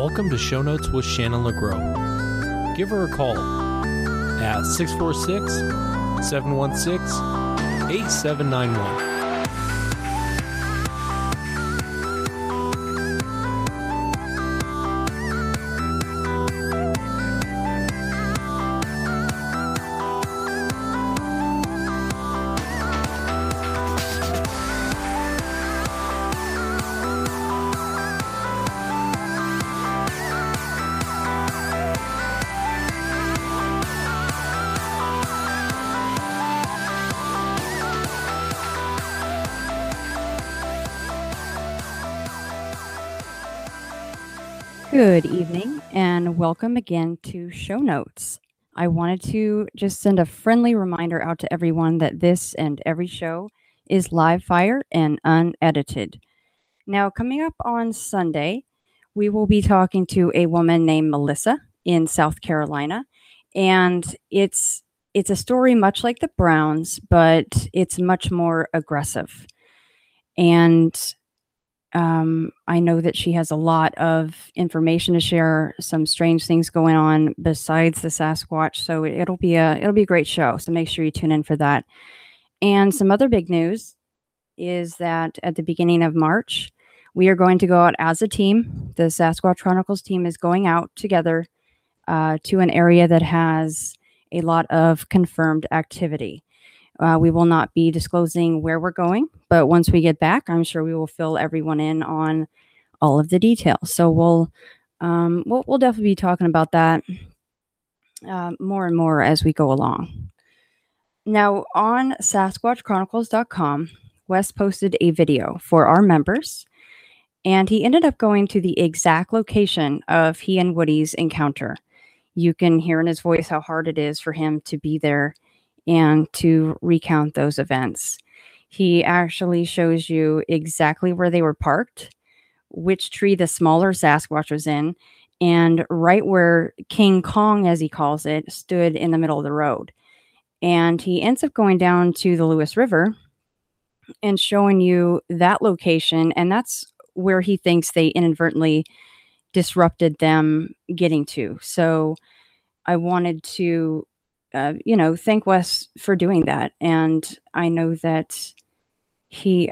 welcome to Show Notes with Shannon LeGros. Give her a call at 646-716-8791. Good evening and welcome again to Show Notes. I wanted to just send a friendly reminder out to everyone that this and every show is live fire and unedited. Now, coming up on Sunday, we will be talking to a woman named Melissa in South Carolina, and it's a story much like the Browns, but it's much more aggressive. And I know that she has a lot of information to share, some strange things going on besides the Sasquatch. So it'll be a great show. So make sure you tune in for that. And some other big news is that at the beginning of March, we are going to go out as a team. The Sasquatch Chronicles team is going out together to an area that has a lot of confirmed activity. We will not be disclosing where we're going, but once we get back, I'm sure we will fill everyone in on all of the details. So we'll definitely be talking about that more and more as we go along. Now, on SasquatchChronicles.com, Wes posted a video for our members, and he ended up going to the exact location of he and Woody's encounter. You can hear in his voice how hard it is for him to be there and to recount those events. He actually shows you exactly where they were parked, which tree the smaller Sasquatch was in, and right where King Kong, as he calls it, stood in the middle of the road. And he ends up going down to the Lewis River and showing you that location, and that's where he thinks they inadvertently disrupted them getting to. So I wanted to thank Wes for doing that. And I know that he,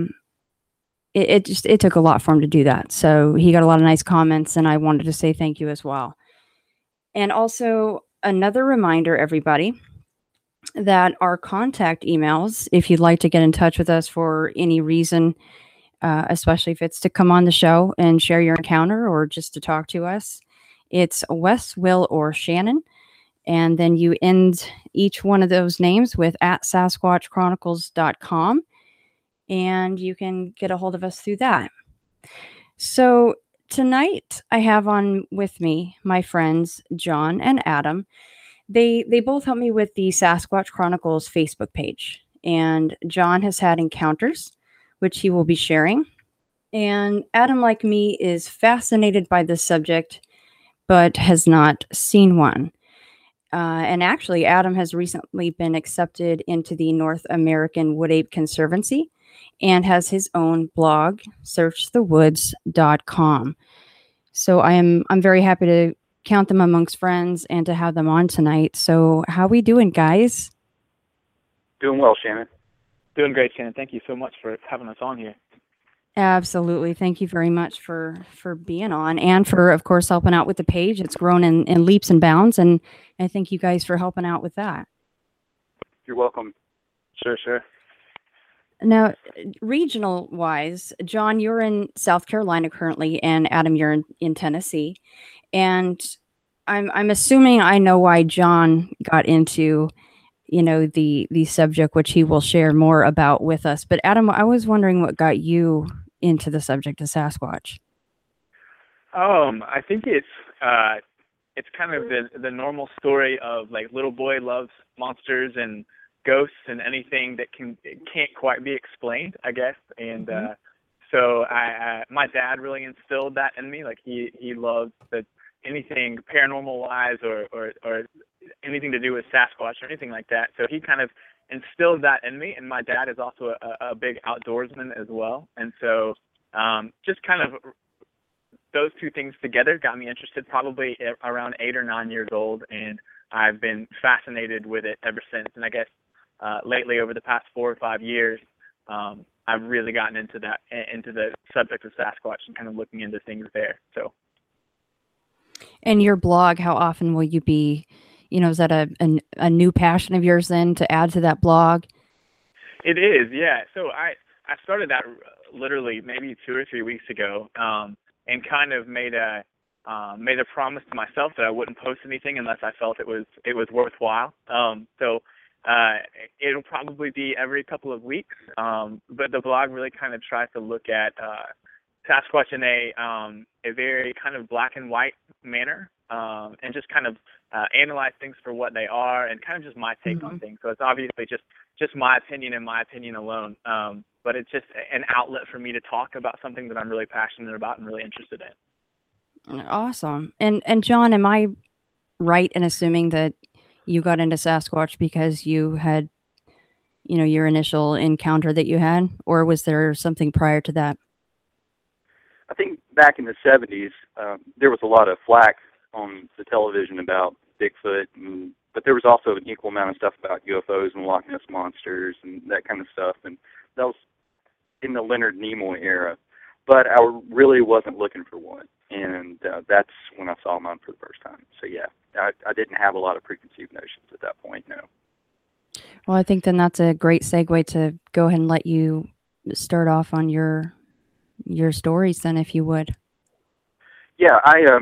it took a lot for him to do that. So he got a lot of nice comments, and I wanted to say thank you as well. And also another reminder, everybody, that our contact emails, if you'd like to get in touch with us for any reason, especially if it's to come on the show and share your encounter or just to talk to us, it's Wes, Will, or Shannon. And then you end each one of those names with @SasquatchChronicles.com, and you can get a hold of us through that. So tonight I have on with me my friends John and Adam. They both help me with the Sasquatch Chronicles Facebook page. And John has had encounters, which he will be sharing. And Adam, like me, is fascinated by this subject, but has not seen one. And actually, Adam has recently been accepted into the North American Wood Ape Conservancy and has his own blog, searchthewoods.com. So I'm very happy to count them amongst friends and to have them on tonight. So how we doing, guys? Doing well, Shannon. Doing great, Shannon. Thank you so much for having us on here. Absolutely. Thank you very much for being on and for, of course, helping out with the page. It's grown in leaps and bounds, and I thank you guys for helping out with that. You're welcome. Sure. Now, regional-wise, John, you're in South Carolina currently, and Adam, you're in Tennessee. And I'm assuming I know why John got into, the subject, which he will share more about with us. But Adam, I was wondering what got you into the subject of Sasquatch. I think it's kind of the normal story of like little boy loves monsters and ghosts and anything that can't quite be explained, I guess. And so my dad really instilled that in me. Like he loves anything paranormal wise or anything to do with Sasquatch or anything like that. So he kind of instilled that in me. And my dad is also a big outdoorsman as well. And so just kind of those two things together got me interested probably around 8 or 9 years old, and I've been fascinated with it ever since. And I guess lately, over the past 4 or 5 years, I've really gotten into the subject of Sasquatch and kind of looking into things there. So. And your blog, how often will you be, is that a new passion of yours then to add to that blog? It is, yeah. So I started that literally maybe 2 or 3 weeks ago, and kind of made a promise to myself that I wouldn't post anything unless I felt it was worthwhile. So it'll probably be every couple of weeks, but the blog really kind of tries to look at Sasquatch in a very kind of black and white manner, and just kind of analyze things for what they are, and kind of just my take on things. So it's obviously just my opinion and my opinion alone, but it's just an outlet for me to talk about something that I'm really passionate about and really interested in. Awesome. And John, am I right in assuming that you got into Sasquatch because you had, your initial encounter that you had, or was there something prior to that? I think back in the 70s, there was a lot of flack on the television about Bigfoot, but there was also an equal amount of stuff about UFOs and Loch Ness monsters and that kind of stuff, and that was in the Leonard Nimoy era. But I really wasn't looking for one, and that's when I saw mine for the first time. So yeah, I didn't have a lot of preconceived notions at that point, no. Well, I think then that's a great segue to go ahead and let you start off on your stories then, if you would. Yeah,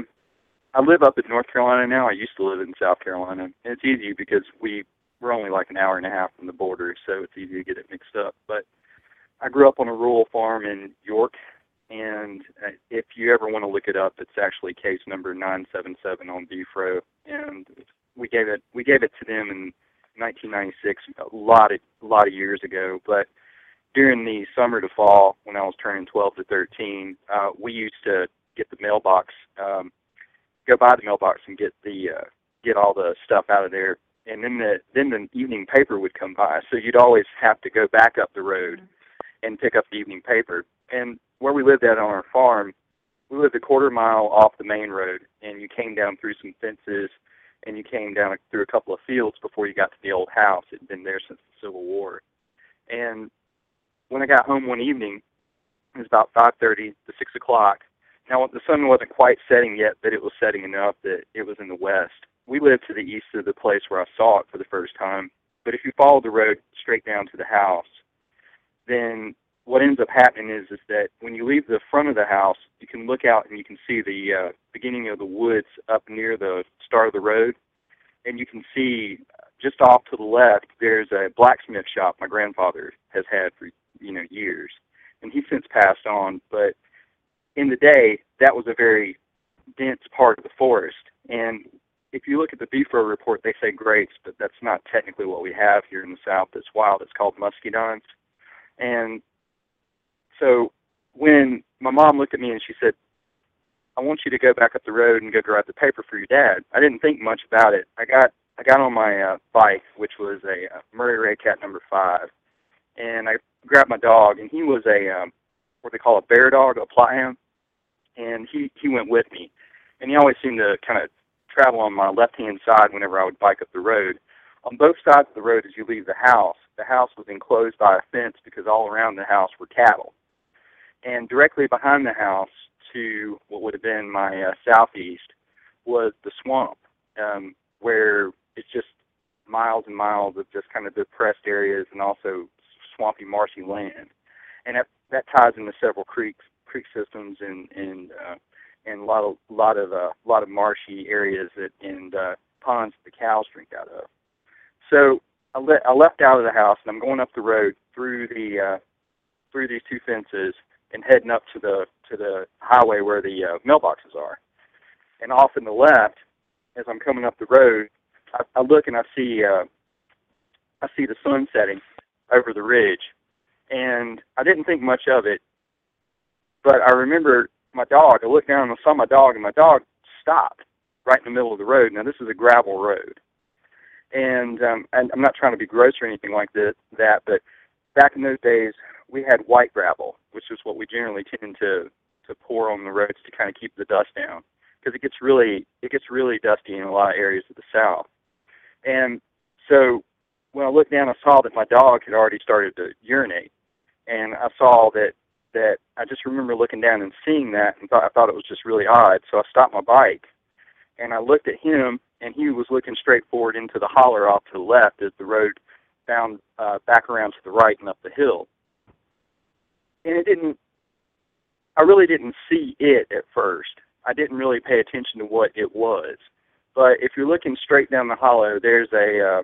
I live up in North Carolina now. I used to live in South Carolina, and it's easy because we're only like an hour and a half from the border, so it's easy to get it mixed up. But I grew up on a rural farm in York, and if you ever want to look it up, it's actually case number 977 on BFRO, and we gave it to them in 1996, a lot of years ago. But during the summer to fall, when I was turning 12 to 13, we used to get the mailbox, go by the mailbox and get all the stuff out of there, and then the evening paper would come by. So you'd always have to go back up the road and pick up the evening paper. And where we lived at on our farm, we lived a quarter mile off the main road, and you came down through some fences, and you came down through a couple of fields before you got to the old house. It had been there since the Civil War. And when I got home one evening, it was about 5:30 to 6 o'clock. Now, the sun wasn't quite setting yet, but it was setting enough that it was in the west. We lived to the east of the place where I saw it for the first time. But if you follow the road straight down to the house, then what ends up happening is that when you leave the front of the house, you can look out and you can see the beginning of the woods up near the start of the road. And you can see just off to the left, there's a blacksmith shop my grandfather has had for years. And he's since passed on. But in the day, that was a very dense part of the forest. And if you look at the BFRO report, they say grapes, but that's not technically what we have here in the South that's wild. It's called muscadines. And so when my mom looked at me and she said, I want you to go back up the road and go grab the paper for your dad, I didn't think much about it. I got on my bike, which was a Murray Ray Cat number 5, and I grabbed my dog, and he was a what they call a bear dog, a Plothound, and he went with me. And he always seemed to kind of travel on my left-hand side whenever I would bike up the road. On both sides of the road as you leave the house was enclosed by a fence because all around the house were cattle. And directly behind the house to what would have been my southeast was the swamp, where it's just miles and miles of just kind of depressed areas and also swampy, marshy land. And that ties into several creek systems and a lot of marshy areas and ponds that the cows drink out of. So I left out of the house and I'm going up the road through these two fences and heading up to the highway where the mailboxes are. And off in the left, as I'm coming up the road, I look and I see the sun setting over the ridge, and I didn't think much of it. But I remember my dog. I looked down and I saw my dog, and my dog stopped right in the middle of the road. Now this is a gravel road, and I'm not trying to be gross or anything like that. But back in those days, we had white gravel, which is what we generally tend to to pour on the roads to kind of keep the dust down, because it gets really dusty in a lot of areas of the South. And so when I looked down, I saw that my dog had already started to urinate, and I saw that I just remember looking down and seeing that, and I thought it was just really odd. So I stopped my bike, and I looked at him, and he was looking straight forward into the holler off to the left as the road found back around to the right and up the hill. And I really didn't see it at first. I didn't really pay attention to what it was. But if you're looking straight down the hollow, there's a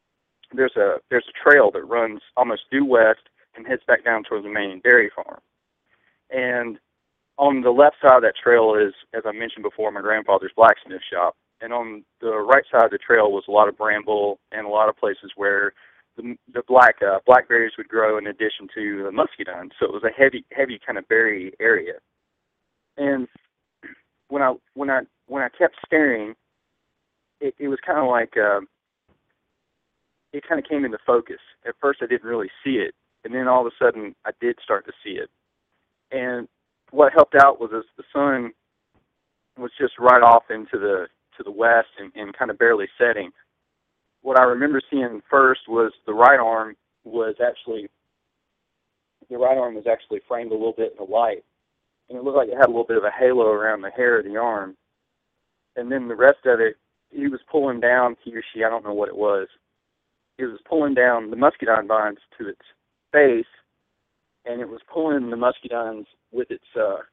trail that runs almost due west and heads back down towards the main dairy farm. And on the left side of that trail is, as I mentioned before, my grandfather's blacksmith shop. And on the right side of the trail was a lot of bramble and a lot of places where the blackberries would grow in addition to the muscadine. So it was a heavy kind of berry area. And when I kept staring, it was kind of like it kind of came into focus. At first, I didn't really see it, and then all of a sudden, I did start to see it. And what helped out was as the sun was just right off into the west and kind of barely setting. What I remember seeing first was the right arm was actually framed a little bit in the light, and it looked like it had a little bit of a halo around the hair of the arm. And then the rest of it, he was pulling down, he or she, I don't know what it was. It was pulling down the muscadine vines to its base, and it was pulling the muscadines with its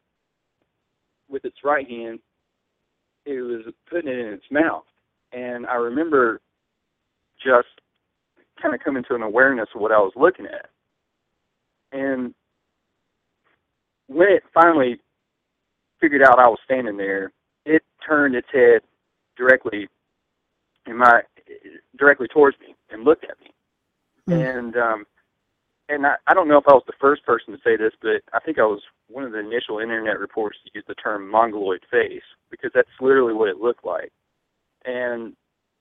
right hand. It was putting it in its mouth. And I remember just kind of coming to an awareness of what I was looking at. And when it finally figured out I was standing there, it turned its head directly towards me and looked at me. And I don't know if I was the first person to say this, but I think I was one of the initial internet reporters to use the term mongoloid face, because that's literally what it looked like. And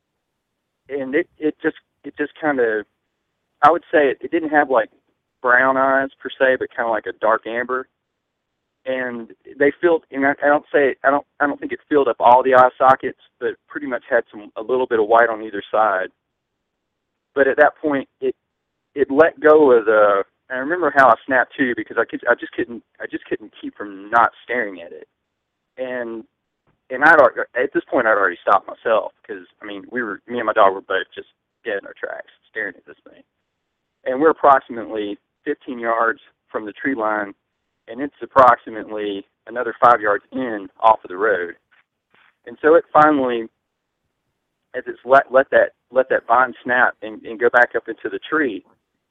it just kind of, I would say it didn't have like brown eyes per se, but kind of like a dark amber. And they filled, and I don't think it filled up all the eye sockets, but pretty much had a little bit of white on either side. But at that point, it let go of the. I remember how I snapped too, because I just couldn't keep from not staring at it. And at this point I'd already stopped myself, because I mean me and my dog were both just dead in our tracks staring at this thing. And we're approximately 15 yards from the tree line, and it's approximately another 5 yards in off of the road. And so it finally, as it's let that vine snap and go back up into the tree,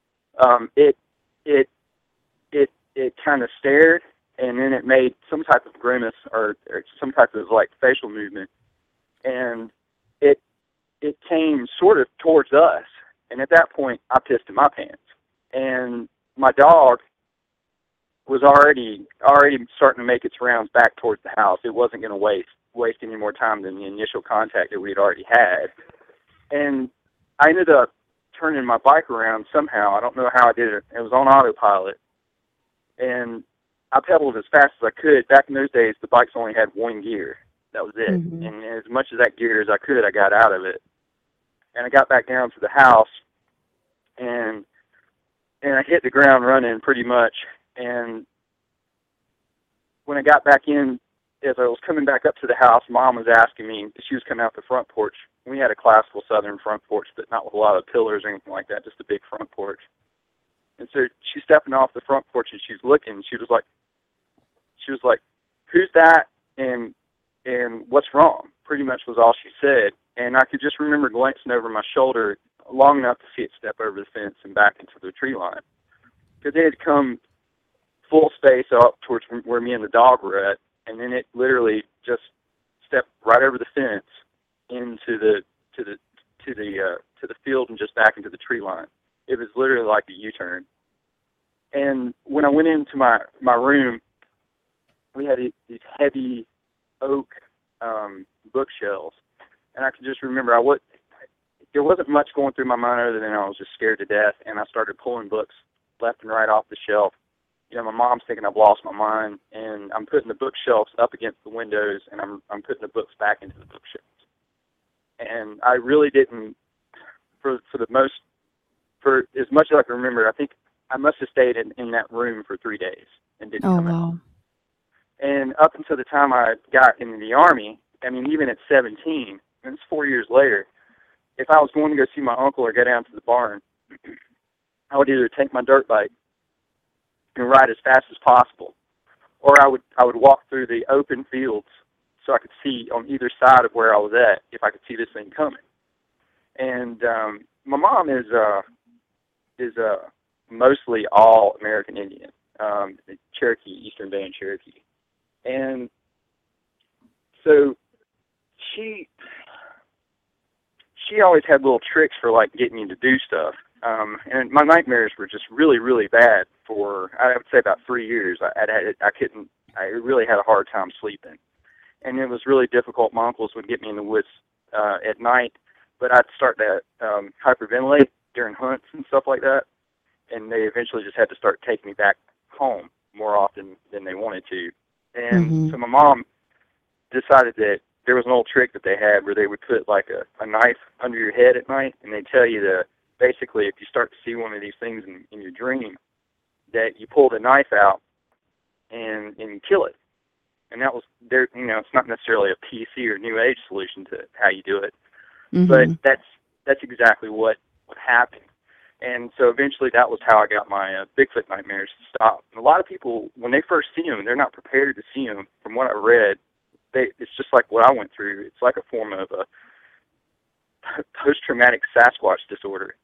it kind of stared, and then it made some type of grimace or some type of like facial movement, and it came sort of towards us. And at that point, I pissed in my pants, and my dog was already starting to make its rounds back towards the house. It wasn't going to waste any more time than the initial contact that we had already had. And I ended up turning my bike around somehow. I don't know how I did it. It was on autopilot. And I pedaled as fast as I could. Back in those days, the bikes only had one gear. That was it. Mm-hmm. And as much of that gear as I could, I got out of it. And I got back down to the house, and I hit the ground running pretty much. And when I got back in, as I was coming back up to the house, Mom was asking me, she was coming out the front porch. We had a classical southern front porch, but not with a lot of pillars or anything like that, just a big front porch. And so she's stepping off the front porch, and she's looking. She was like, "Who's that? And what's wrong?" Pretty much was all she said. And I could just remember glancing over my shoulder long enough to see it step over the fence and back into the tree line, because it had come full space up towards where me and the dog were at, and then it literally just stepped right over the fence into the field and just back into the tree line. It was literally like a U-turn. And when I went into my room, we had these heavy oak bookshelves, and I could just remember there wasn't much going through my mind other than I was just scared to death, and I started pulling books left and right off the shelf my mom's thinking I've lost my mind, and I'm putting the bookshelves up against the windows, and I'm putting the books back into the bookshelves. And I really didn't, for as much as I can remember, I think I must have stayed in that room for 3 days and didn't come out. Wow. And up until the time I got into the Army, I mean, even at 17, and it's 4 years later, if I was going to go see my uncle or go down to the barn, I would either take my dirt bike and ride as fast as possible, or I would walk through the open fields so I could see on either side of where I was at if I could see this thing coming. And my mom is mostly all American Indian, Cherokee, Eastern Band Cherokee, and so she always had little tricks for like getting you to do stuff. And my nightmares were just really, really bad for, I would say, about 3 years. I really had a hard time sleeping. And it was really difficult. My uncles would get me in the woods at night, but I'd start to hyperventilate during hunts and stuff like that. And they eventually just had to start taking me back home more often than they wanted to. And so my mom decided that there was an old trick that they had where they would put like a knife under your head at night, and they'd tell you to, basically, if you start to see one of these things in your dream, that you pull the knife out and you kill it. And that was there. It's not necessarily a PC or New Age solution to how you do it, but that's exactly what happened. And so eventually, that was how I got my Bigfoot nightmares to stop. And a lot of people, when they first see them, they're not prepared to see them. From what I read, it's just like what I went through. It's like a form of a post-traumatic Sasquatch disorder.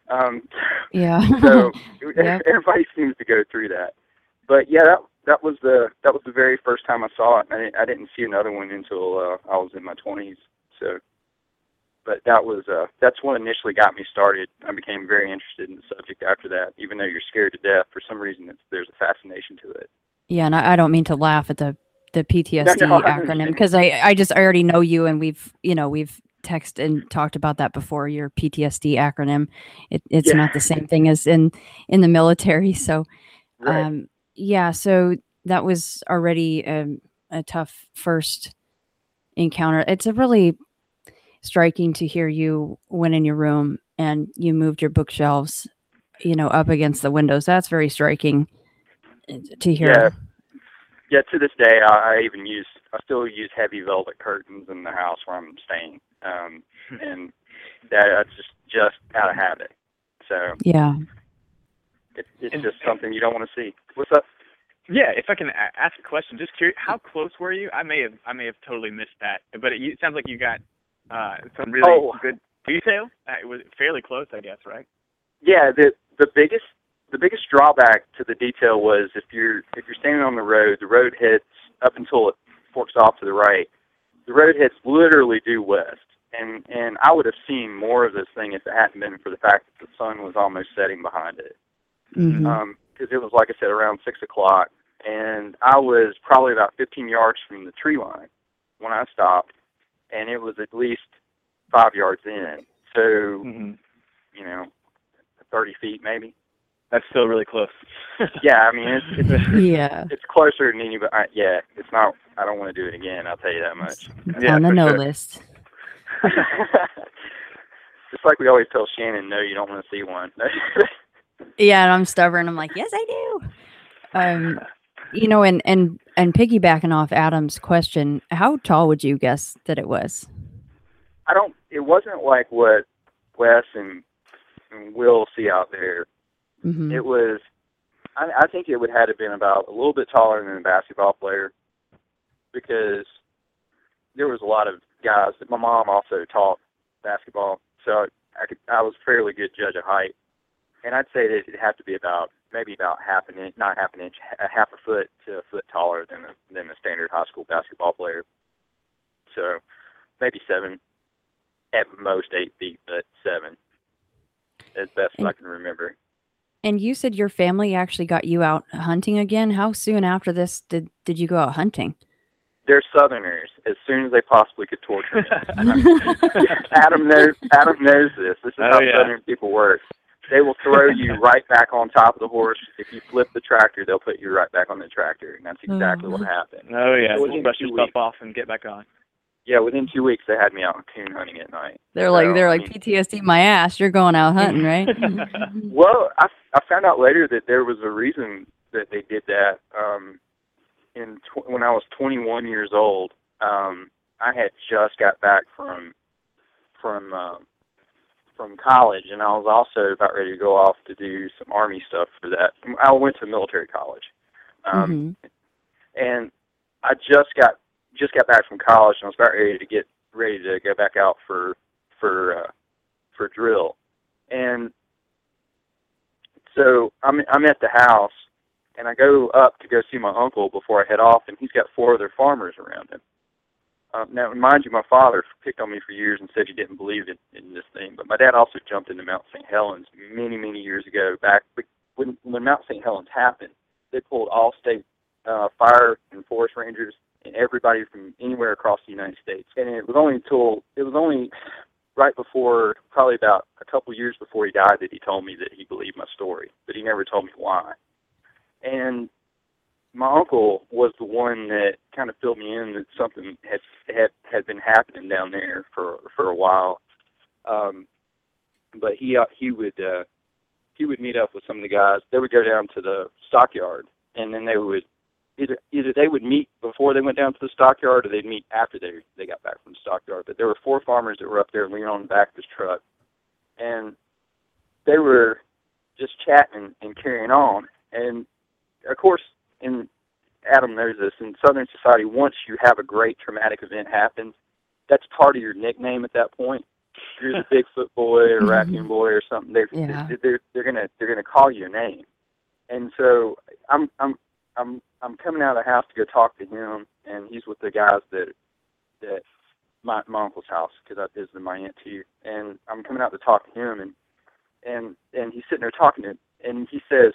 So everybody seems to go through that. But yeah, that was the very first time I saw it. I didn't see another one until I was in my 20s. So, but that's what initially got me started. I became very interested in the subject after that. Even though you're scared to death, for some reason there's a fascination to it. Yeah, and I don't mean to laugh at the PTSD acronym, because I already know you, and we've texted and talked about that before. Your PTSD acronym, it's not the same thing as in the military. So, right. So that was already a tough first encounter. It's a really striking to hear you went in your room and you moved your bookshelves, up against the windows. That's very striking to hear. Yeah, to this day, I still use heavy velvet curtains in the house where I'm staying, and that's just out of habit. So yeah, it's just something you don't want to see. What's up? Yeah, if I can ask a question, just curious, how close were you? I may have totally missed that, but it sounds like you got some really good detail. It was fairly close, I guess, right? Yeah, the biggest drawback to the detail was if you're standing on the road heads up until it forks off to the right. The road heads literally due west, and I would have seen more of this thing if it hadn't been for the fact that the sun was almost setting behind it. Because it was, like I said, around 6 o'clock, and I was probably about 15 yards from the tree line when I stopped, and it was at least 5 yards in. So, 30 feet maybe. That's still really close. Yeah, I mean, it's it's closer than anybody. It's not. I don't want to do it again. I'll tell you that much. It's on the no list. Just like we always tell Shannon, no, you don't want to see one. Yeah, and I'm stubborn. I'm like, yes, I do. And piggybacking off Adam's question, how tall would you guess that it was? It wasn't like what Wes and Will see out there. It was, I think it would have been about a little bit taller than a basketball player, because there was a lot of guys that my mom also taught basketball, so I was a fairly good judge of height, and I'd say that it'd have to be about half an inch, not half an inch, half a foot to a foot taller than a standard high school basketball player. So maybe 7, at most 8 feet, but 7, as best as I can remember. And you said your family actually got you out hunting again. How soon after this did you go out hunting? They're Southerners. As soon as they possibly could torture me. Adam knows this. This is how Southern people work. They will throw you right back on top of the horse. If you flip the tractor, they'll put you right back on the tractor, and that's exactly what happened. Oh, yeah. So Just brush your stuff off and get back on. Yeah, within 2 weeks, they had me out coon hunting at night. They're like PTSD my ass. You're going out hunting, right? Well, I found out later that there was a reason that they did that. When I was 21 years old, I had just got back from college, and I was also about ready to go off to do some Army stuff for that. I went to military college, and I just got back from college, and I was about ready to go back out for drill. And so I'm at the house, and I go up to go see my uncle before I head off, and he's got 4 other farmers around him. Now, mind you, my father picked on me for years and said he didn't believe in this thing, but my dad also jumped into Mount St. Helens many, many years ago. Back when Mount St. Helens happened, they pulled all state fire and forest rangers and everybody from anywhere across the United States. And it was only right before, probably about a couple years before he died, that he told me that he believed my story, but he never told me why. And my uncle was the one that kind of filled me in that something had been happening down there for a while. But he would meet up with some of the guys. They would go down to the stockyard, and then they would either they would meet before they went down to the stockyard, or they'd meet after they got back from the stockyard. But there were 4 farmers that were up there leaning on the back of his truck, and they were just chatting and carrying on. And of course, in Adam knows this, in Southern society, once you have a great traumatic event happen, that's part of your nickname at that point. If you're the Bigfoot boy or Raccoon boy or something, they're gonna call you a name. And so I'm coming out of the house to go talk to him, and he's with the guys that my uncle's house, because I visited my aunt too. And I'm coming out to talk to him, and he's sitting there talking to him, and he said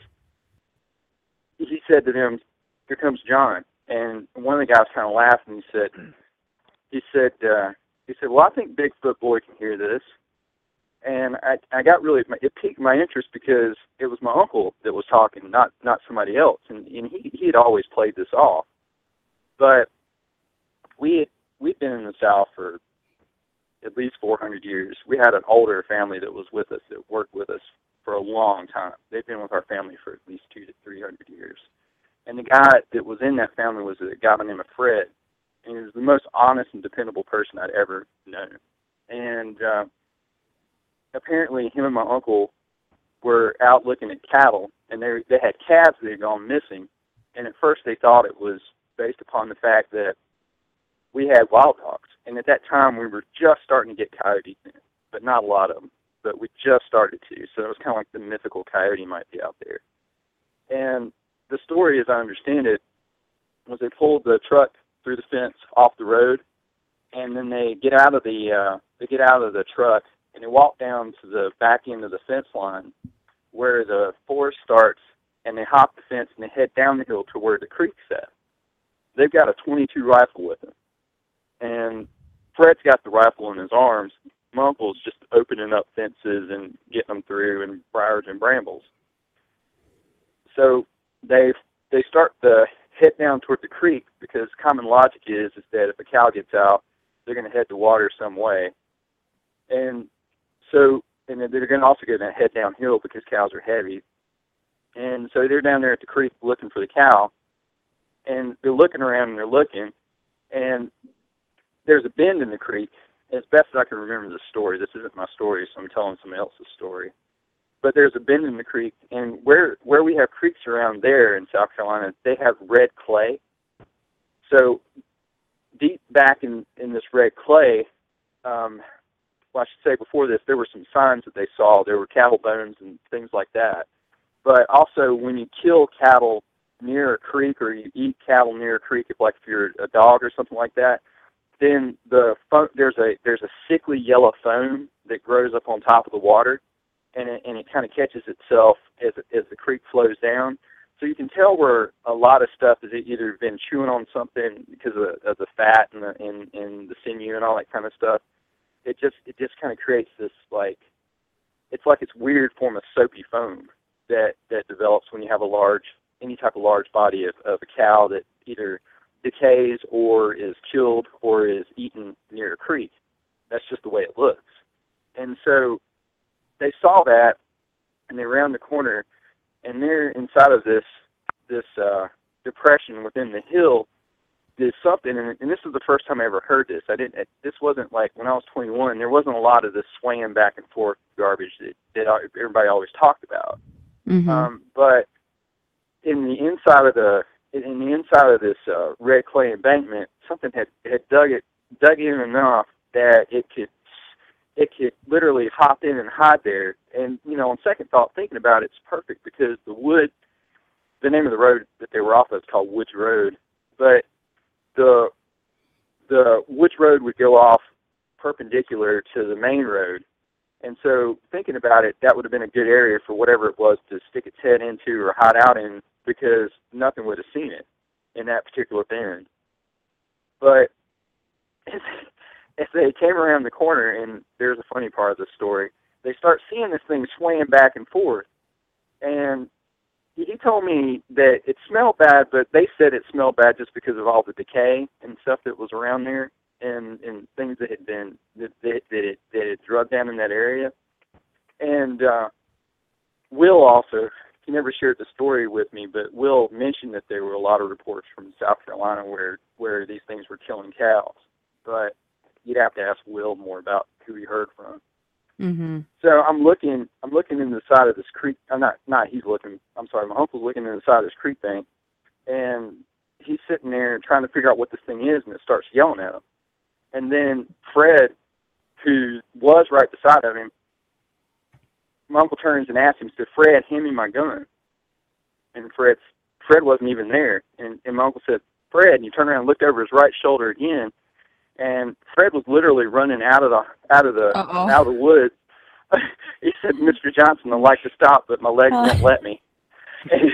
to them, "Here comes John." And one of the guys kind of laughed, and he said, "Well, I think Bigfoot Boy can hear this." And I got really, it piqued my interest because it was my uncle that was talking, not somebody else. And he had always played this off. But we'd been in the South for at least 400 years. We had an older family that was with us, that worked with us for a long time. They've been with our family for at least 200 to 300 years. And the guy that was in that family was a guy by the name of Fred. And he was the most honest and dependable person I'd ever known. And apparently him and my uncle were out looking at cattle, and they had calves that had gone missing. And at first they thought it was based upon the fact that we had wild hogs. And at that time we were just starting to get coyotes in, but not a lot of them. But we just started to. So it was kind of like the mythical coyote might be out there. And the story, as I understand it, was they pulled the truck through the fence off the road, and then they get out of the truck, and they walk down to the back end of the fence line where the forest starts, and they hop the fence and they head down the hill to where the creek's at. They've got a .22 rifle with them, and Fred's got the rifle in his arms. My uncle's just opening up fences and getting them through and briars and brambles. So they start to head down toward the creek, because common logic is that if a cow gets out, they're going to head to water some way. And so, and they're going to also head downhill because cows are heavy. And so they're down there at the creek looking for the cow, and they're looking around and they're looking, and there's a bend in the creek. As best as I can remember the story, this isn't my story, so I'm telling somebody else's story. But there's a bend in the creek, and where we have creeks around there in South Carolina, they have red clay. So deep back in this red clay, well, I should say before this, there were some signs that they saw. There were cattle bones and things like that. But also, when you kill cattle near a creek, or you eat cattle near a creek, if you're a dog or something like that, then there's a sickly yellow foam that grows up on top of the water, and it kind of catches itself as the creek flows down. So you can tell where a lot of stuff has either been chewing on something because of the fat and the sinew and all that kind of stuff. It just kind of creates this it's like this weird form of soapy foam that develops when you have any type of large body of a cow that either decays or is killed or is eaten near a creek. That's just the way it looks. And so they saw that, and they round the corner, and there inside of this depression within the hill did something, and this is the first time I ever heard this. This wasn't like when I was 21. There wasn't a lot of this swaying back and forth garbage that everybody always talked about. Mm-hmm. But in the inside of this red clay embankment, something had dug in enough that it could literally hop in and hide there. And on second thought, thinking about it, it's perfect because the name of the road that they were off of is called Woods Road, but the Woods Road would go off perpendicular to the main road. And so thinking about it, that would have been a good area for whatever it was to stick its head into or hide out in, because nothing would have seen it in that particular bend. But as they came around the corner, and there's a funny part of the story, they start seeing this thing swaying back and forth. And he told me that it smelled bad, but they said it smelled bad just because of all the decay and stuff that was around there, and things that had been that it drug down in that area. And Will also, he never shared the story with me, but Will mentioned that there were a lot of reports from South Carolina where these things were killing cows. But you'd have to ask Will more about who he heard from. Mm-hmm. So I'm looking in the side of this creek. He's looking. I'm sorry, my uncle's looking in the side of this creek bank, and he's sitting there trying to figure out what this thing is, and it starts yelling at him. And then Fred, who was right beside of him, my uncle turns and asks him, said, "Fred, hand me my gun." And Fred wasn't even there. And my uncle said, "Fred," and he turned around and looked over his right shoulder again. And Fred was literally running out of the woods. He said, "Mr. Johnson, I'd like to stop, but my legs won't let me." And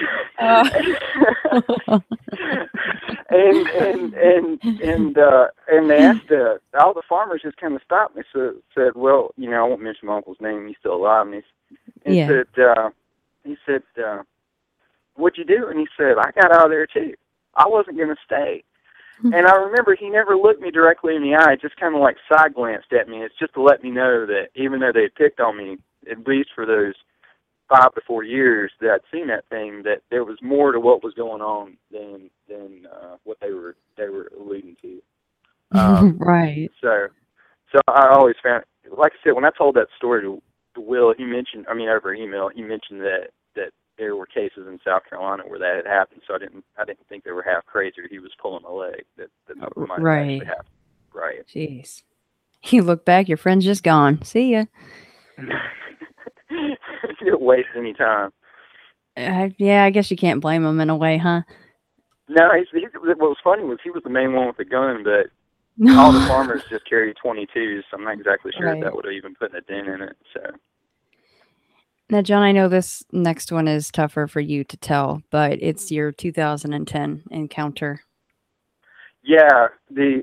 they asked all the farmers just kind of stopped me. Said, "Well, I won't mention my uncle's name. He's still alive." And he said, "What'd you do?" And he said, "I got out of there too. I wasn't going to stay." And I remember he never looked me directly in the eye, just kind of like side glanced at me. It's just to let me know that even though they had picked on me, at least for those 5 to 4 years that I'd seen that thing, that there was more to what was going on than what they were alluding to. Right. So I always found, like I said, when I told that story to Will, over email, he mentioned that there were cases in South Carolina where that had happened. So I didn't think they were half crazy, or he was pulling a leg that might right. actually happen. Right. Jeez. You look back, your friend's just gone. See ya. You didn't waste any time. Yeah, I guess you can't blame him in a way, huh? No, what was funny was he was the main one with the gun, but all the farmers just carried 22s, so I'm not exactly sure if that would have even put a dent in it. So. Now, John, I know this next one is tougher for you to tell, but it's your 2010 encounter. Yeah, we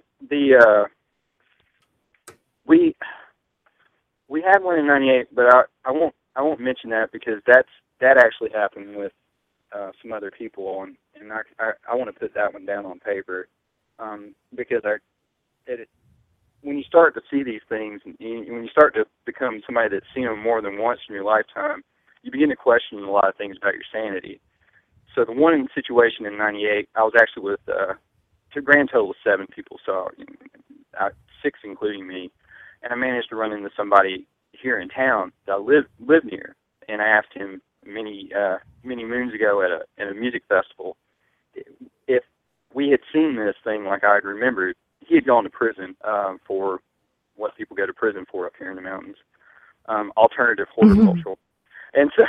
had one in '98, but I won't mention that because that actually happened with some other people, and I want to put that one down on paper because when you start to see these things, and when you start to become somebody that's seen them more than once in your lifetime, you begin to question a lot of things about your sanity. So the one situation in '98, I was actually with a grand total of 7 people, so 6 including me, and I managed to run into somebody here in town that I live near, and I asked him many moons ago at a music festival if we had seen this thing like I had remembered. He had gone to prison for what people go to prison for up here in the mountains, alternative horticultural. And so,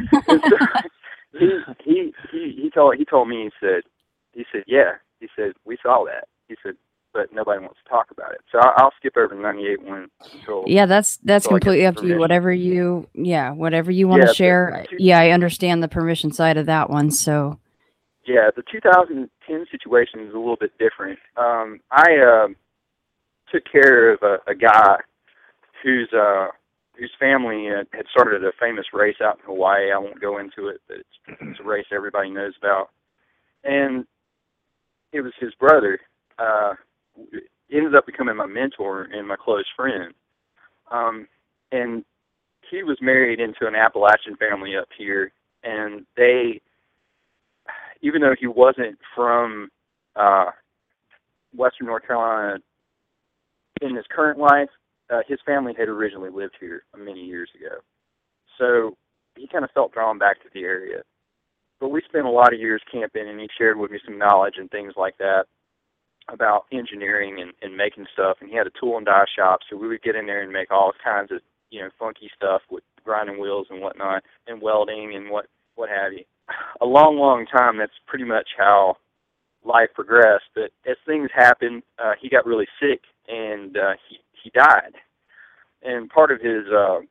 he told me, he said, yeah, he said, we saw that. He said, but nobody wants to talk about it. So I'll skip over the '98 one until. Yeah, that's completely up to you. Whatever you want to share. I understand the permission side of that one. So. Yeah, the 2010 situation is a little bit different. I took care of a guy whose whose family had started a famous race out in Hawaii. I won't go into it, but it's a race everybody knows about. And it was his brother. He ended up becoming my mentor and my close friend. And he was married into an Appalachian family up here, and they, even though he wasn't from Western North Carolina in his current life, his family had originally lived here many years ago. So he kind of felt drawn back to the area. But we spent a lot of years camping, and he shared with me some knowledge and things like that about engineering and making stuff. And he had a tool and die shop, so we would get in there and make all kinds of, funky stuff with grinding wheels and whatnot, and welding and what have you. A long, long time, that's pretty much how life progressed. But as things happened, he got really sick, and he died. And part of his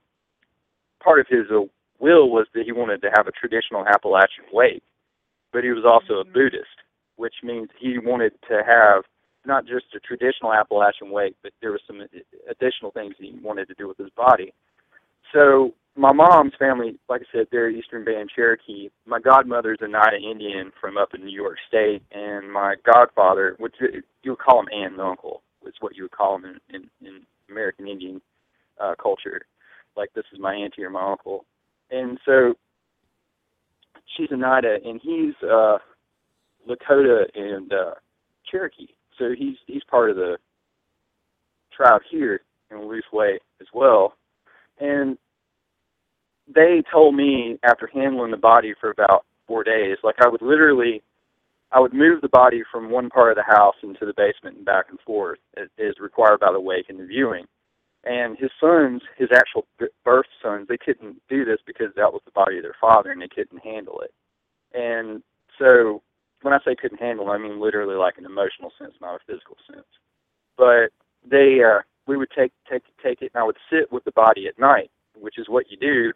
will was that he wanted to have a traditional Appalachian wake, but he was also a Buddhist, which means he wanted to have not just a traditional Appalachian wake, but there were some additional things he wanted to do with his body. So my mom's family, like I said, they're Eastern Band Cherokee. My godmother's a Oneida Indian from up in New York State, and my godfather, which you would call him aunt and uncle, is what you would call him in American Indian culture. Like, this is my auntie or my uncle. And so she's a Oneida, and he's Lakota and Cherokee. So he's part of the tribe here in Loose Way as well. And they told me, after handling the body for about 4 days, like, I would move the body from one part of the house into the basement and back and forth, as required by the wake and the viewing. And his sons, his actual birth sons, they couldn't do this because that was the body of their father, and they couldn't handle it. And so when I say couldn't handle it, I mean literally like an emotional sense, not a physical sense. But we would take it, and I would sit with the body at night, which is what you do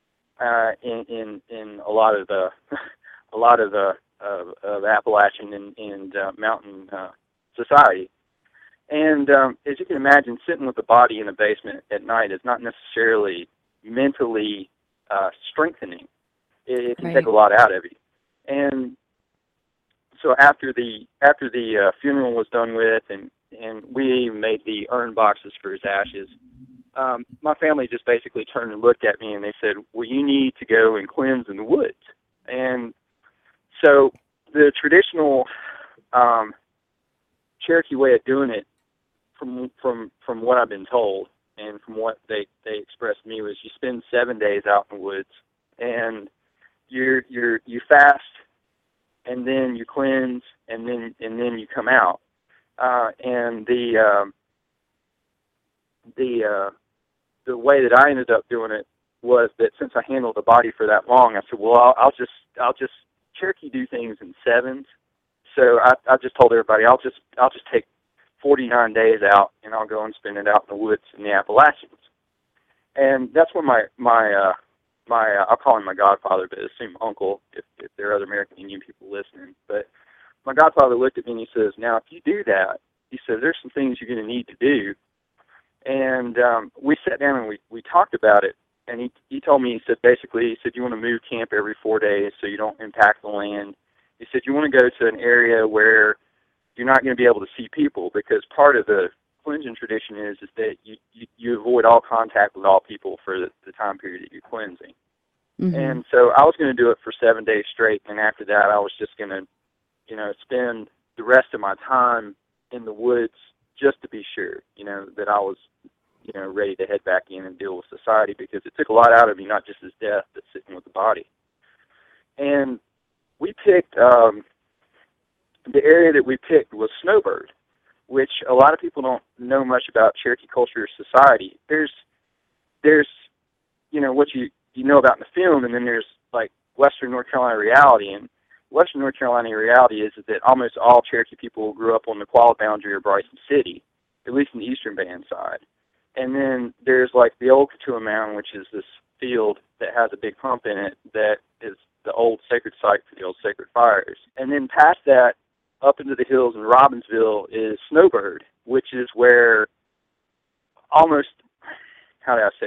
in a lot of the Appalachian and mountain society. And as you can imagine, sitting with the body in a basement at night is not necessarily mentally strengthening. It can take a lot out of you. And so after the funeral was done with, and we made the urn boxes for his ashes, my family just basically turned and looked at me, and they said, well, you need to go and cleanse in the woods. And so the traditional Cherokee way of doing it, from what I've been told and from what they expressed to me, was you spend 7 days out in the woods, and you fast, and then you cleanse, and then you come out. And the way that I ended up doing it was that since I handled the body for that long, I said, well, I'll just Cherokee do things in sevens. So I just told everybody, I'll just take 49 days out, and I'll go and spend it out in the woods in the Appalachians. And that's when my I'll call him my godfather, but assume uncle if there are other American Indian people listening. But my godfather looked at me and he says, now, if you do that, he says, there's some things you're going to need to do. And we sat down and we talked about it. And he told me, he said, you want to move camp every 4 days so you don't impact the land. He said, you want to go to an area where you're not going to be able to see people, because part of the cleansing tradition is that you avoid all contact with all people for the time period that you're cleansing. Mm-hmm. And so I was going to do it for 7 days straight, and after that I was just going to, spend the rest of my time in the woods just to be sure, that I was, ready to head back in and deal with society, because it took a lot out of me, not just his death, but sitting with the body. And we picked, the area that we picked was Snowbird, which a lot of people don't know much about Cherokee culture or society. There's what you know about in the film, and then there's like Western North Carolina reality. And Western North Carolina reality is that almost all Cherokee people grew up on the Qualla boundary or Bryson City, at least in the Eastern Band side. And then there's like the old Katua Mound, which is this field that has a big hump in it that is the old sacred site for the old sacred fires. And then past that, up into the hills in Robbinsville, is Snowbird, which is where almost, how do I say it,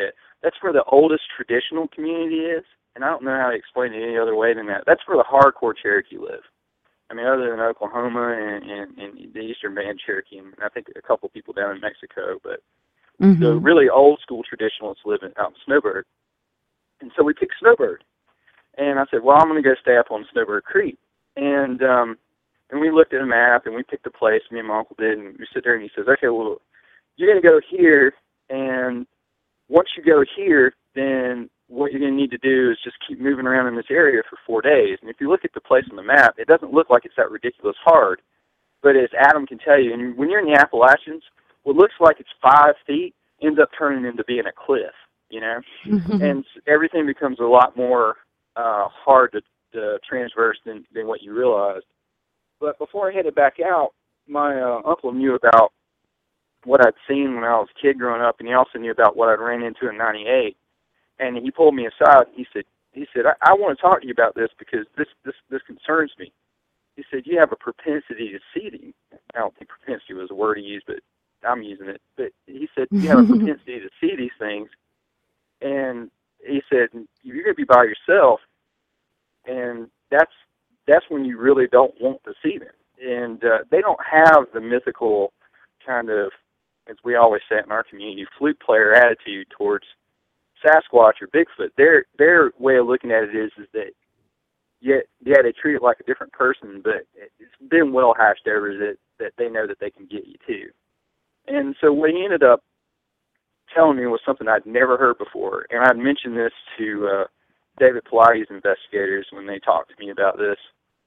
that's where the oldest traditional community is, and I don't know how to explain it any other way than that. That's where the hardcore Cherokee live. I mean, other than Oklahoma and the Eastern Band Cherokee, and I think a couple people down in Mexico, but the really old school traditionalists live out in Snowbird. And so we picked Snowbird. And I said, well, I'm going to go stay up on Snowbird Creek. And we looked at a map, and we picked a place, me and my uncle did, and we sit there, and he says, okay, well, you're going to go here, and once you go here, then what you're going to need to do is just keep moving around in this area for 4 days. And if you look at the place on the map, it doesn't look like it's that ridiculous hard. But as Adam can tell you, and when you're in the Appalachians, what looks like it's 5 feet ends up turning into being a cliff, you know? And everything becomes a lot more hard to transverse than what you realized. But before I headed back out, my uncle knew about what I'd seen when I was a kid growing up, and he also knew about what I'd ran into in '98. And he pulled me aside. He said, I want to talk to you about this because this concerns me. He said, you have a propensity to seeding. I don't think propensity was a word he used, but I'm using it. But he said, you have a propensity to see these things. And he said, you're going to be by yourself, and that's when you really don't want to see them. And they don't have the mythical kind of, as we always say in our community, flute player attitude towards Sasquatch or Bigfoot. Their way of looking at it is that yeah, they treat it like a different person, but it's been well hashed over that they know that they can get you too. And so what he ended up telling me was something I'd never heard before, and I'd mentioned this to David Pilates investigators when they talked to me about this.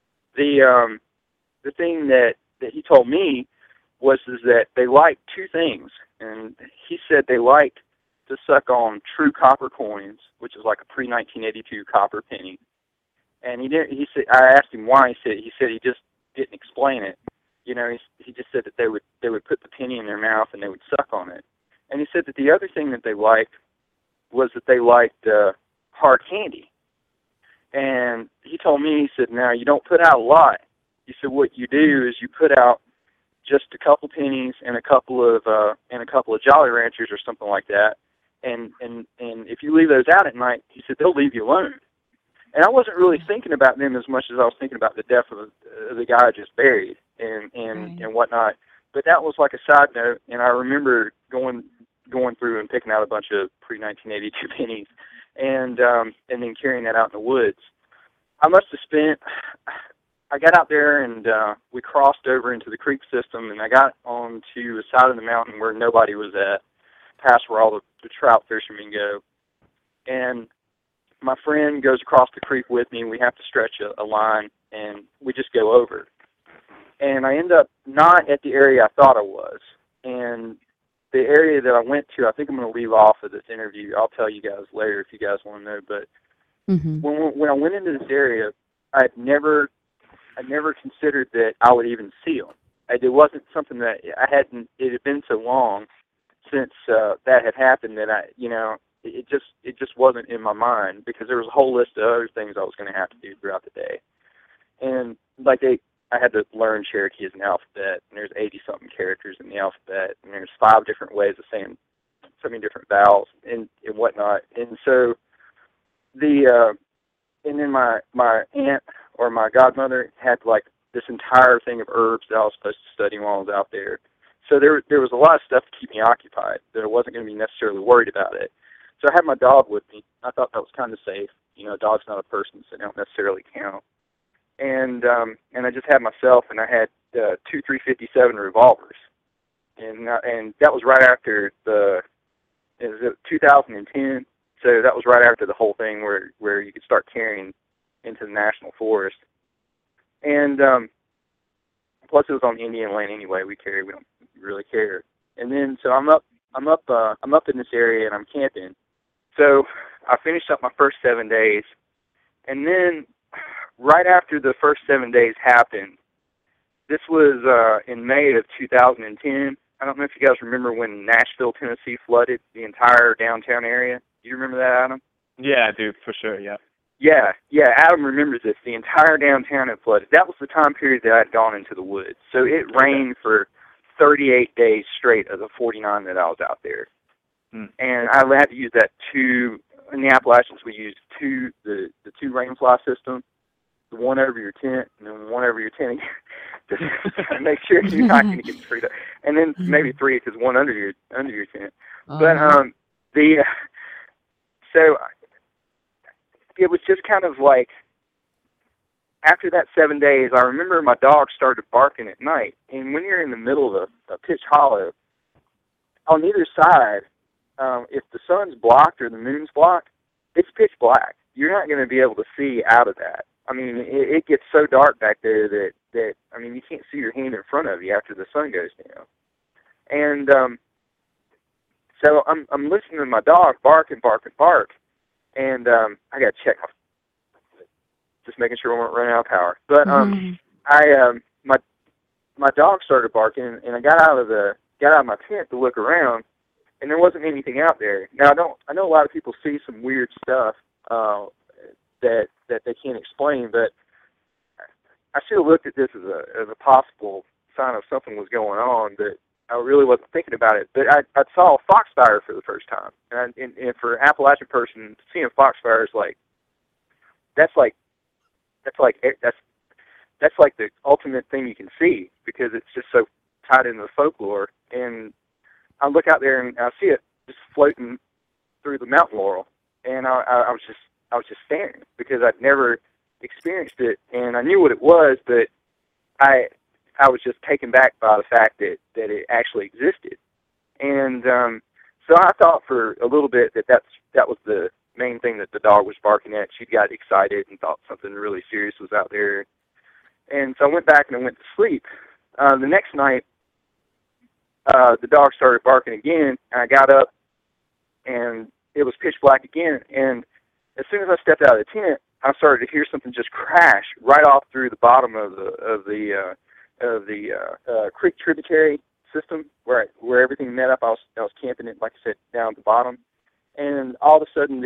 The thing that he told me was that they liked two things, and he said they liked to suck on true copper coins, which is like a pre-1982 copper penny. And he said, I asked him why. He said he just didn't explain it. You know, he just said that they would put the penny in their mouth and they would suck on it. And he said that the other thing that they liked was that they liked hard candy. And he told me, he said, now you don't put out a lot. He said what you do is you put out just a couple pennies and a couple of Jolly Ranchers or something like that. And if you leave those out at night, he said they'll leave you alone. And I wasn't really thinking about them as much as I was thinking about the death of the guy I just buried and whatnot. But that was like a side note, and I remember going through and picking out a bunch of pre-1982 pennies and then carrying that out in the woods. I got out there and we crossed over into the creek system, and I got onto the side of the mountain where nobody was at, past where all the trout fishermen go. And my friend goes across the creek with me, and we have to stretch a line, and we just go over. And I end up not at the area I thought I was. And the area that I went to, I think I'm going to leave off of this interview. I'll tell you guys later if you guys want to know. But when I went into this area, I never considered that I would even see them. It wasn't something that it had been so long since that had happened that it just wasn't in my mind, because there was a whole list of other things I was going to have to do throughout the day. And I had to learn Cherokee as an alphabet, and there's 80-something characters in the alphabet, and there's 5 different ways of saying so many different vowels and whatnot. And so and then my aunt or my godmother had like this entire thing of herbs that I was supposed to study while I was out there. So there was a lot of stuff to keep me occupied that I wasn't going to be necessarily worried about it. So I had my dog with me. I thought that was kind of safe. You know, a dog's not a person, so they don't necessarily count. And I just had myself, and I had 2 357 revolvers. And that was right after it was 2010. So that was right after the whole thing where you could start carrying into the national forest. And plus it was on Indian land anyway. We don't really care. And then so I'm up in this area, and I'm camping. So I finished up my first 7 days, and then right after the first 7 days happened, this was in May of 2010. I don't know if you guys remember when Nashville, Tennessee flooded the entire downtown area. Do you remember that, Adam? Yeah, I do, for sure, yeah. Yeah, Adam remembers this. The entire downtown had flooded. That was the time period that I had gone into the woods. So it rained for 38 days straight of the 49 that I was out there. And I had to use that two. In the Appalachians, we used the two rainfly system, the one over your tent and then one over your tent to make sure you're not going to get screwed up, and then maybe three because one under your tent. But so it was just kind of like after that 7 days, I remember my dog started barking at night, and when you're in the middle of a pitch hollow, on either side, if the sun's blocked or the moon's blocked, it's pitch black. You're not going to be able to see out of that. I mean, it gets so dark back there that I mean, you can't see your hand in front of you after the sun goes down. And so I'm listening to my dog bark and bark and bark, and I got to check just making sure we weren't running out of power. But my dog started barking, and I got out of my tent to look around. And there wasn't anything out there. Now I know a lot of people see some weird stuff that they can't explain, but I should have looked at this as a possible sign of something was going on, but I really wasn't thinking about it. But I saw a foxfire for the first time, and for an Appalachian person, seeing a foxfire is that's like the ultimate thing you can see because it's just so tied into the folklore. And I look out there and I see it just floating through the mountain laurel, and I was just staring because I'd never experienced it, and I knew what it was, but I was just taken back by the fact that it actually existed, and so I thought for a little bit that was the main thing that the dog was barking at. She got excited and thought something really serious was out there, and so I went back and I went to sleep. The next night, the dog started barking again, and I got up, and it was pitch black again. And as soon as I stepped out of the tent, I started to hear something just crash right off through the bottom of the creek tributary system where everything met up. I was camping it, like I said, down at the bottom, and all of a sudden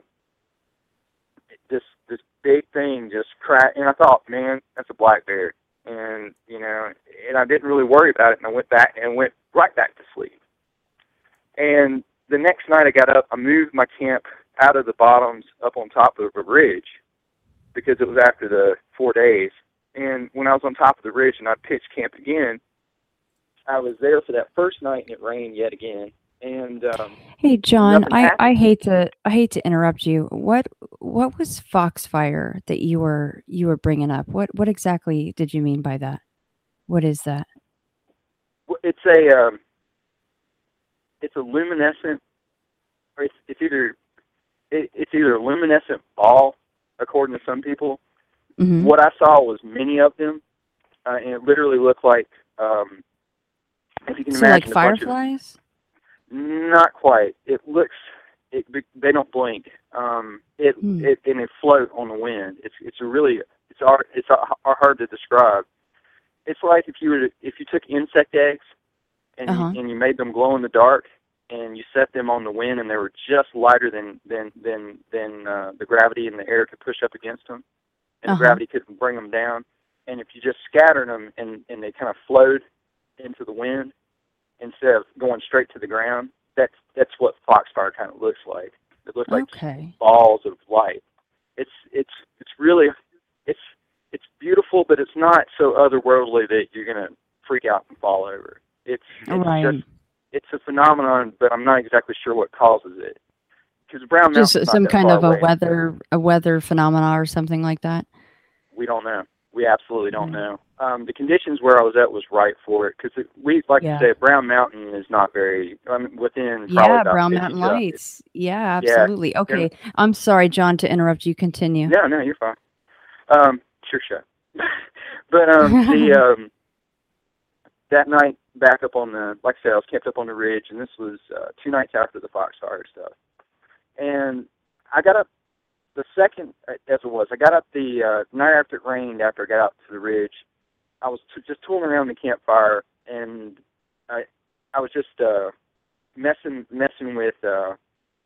this big thing just crashed, and I thought, man, that's a black bear. And and I didn't really worry about it, and I went right back to sleep. And the next night I got up, I moved my camp out of the bottoms up on top of a ridge because it was after the 4 days. And when I was on top of the ridge and I pitched camp again, I was there for that first night and it rained yet again. And hey, John, I hate to interrupt you. What was foxfire that you were bringing up? What exactly did you mean by that? What is that? It's a luminescent, or it's either a luminescent ball, according to some people. Mm-hmm. What I saw was many of them, and it literally looked like if you can imagine, like fireflies. Not quite. They don't blink. And it float on the wind. It's hard to describe. It's like if you took insect eggs and you made them glow in the dark and you set them on the wind and they were just lighter than the gravity in the air could push up against them, and the gravity couldn't bring them down. And if you just scattered them and they kind of flowed into the wind instead of going straight to the ground, that's what foxfire kind of looks like. It looks like balls of light. It's really beautiful, but it's not so otherworldly that you're gonna freak out and fall over. It's a phenomenon, but I'm not exactly sure what causes it. Because Brown Mountain's just some kind of a weather phenomena or something like that. We don't know. We absolutely don't know. The conditions where I was at was right for it because you say, Brown Mountain is not very within. Probably about Brown Mountain Lights. Yeah, absolutely. Yeah, okay, I'm sorry, John, to interrupt you. Continue. No, you're fine. Sure, shut. But that night, back up on like I said, I was camped up on the ridge, and this was 2 nights after the foxfire stuff. And I got up the second, as it was, I got up the night after it rained, after I got out to the ridge. I was just tooling around the campfire, and I was just messing with the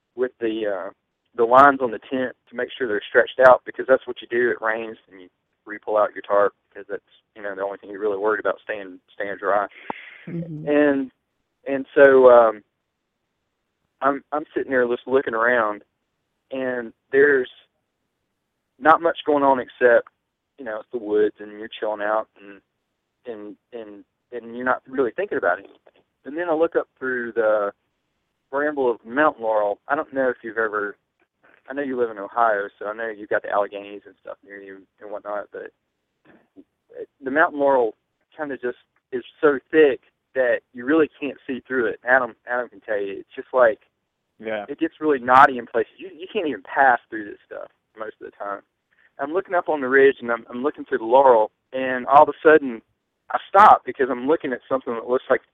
lines on the tent to make sure they're stretched out, because that's what you do. It rains, and you re-pull out your tarp, because that's the only thing you're really worried about, staying dry. Mm-hmm. And so I'm sitting there just looking around, and there's not much going on except, it's the woods, and you're chilling out, and you're not really thinking about anything. And then I look up through the bramble of mountain laurel. I don't know if you've ever. I know you live in Ohio, so I know you've got the Alleghenies and stuff near you and whatnot, but the mountain laurel kind of just is so thick that you really can't see through it. Adam can tell you, it's just like, it gets really knotty in places. You can't even pass through this stuff most of the time. I'm looking up on the ridge, and I'm looking through the laurel, and all of a sudden I stop because I'm looking at something that looks like,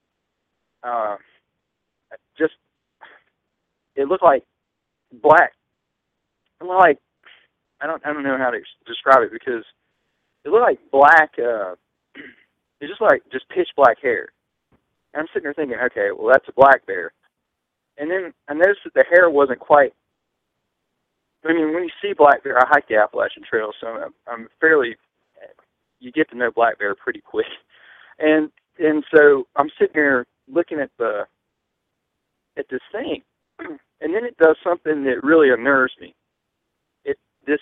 it looked like black. It looked like, I don't know how to describe it, because it looked like black, it's just pitch black hair. And I'm sitting there thinking, okay, well, that's a black bear. And then I noticed that the hair wasn't quite, when you see black bear, I hike the Appalachian Trail, so I'm fairly, you get to know black bear pretty quick. And so I'm sitting there looking at this thing, and then it does something that really unnerves me. This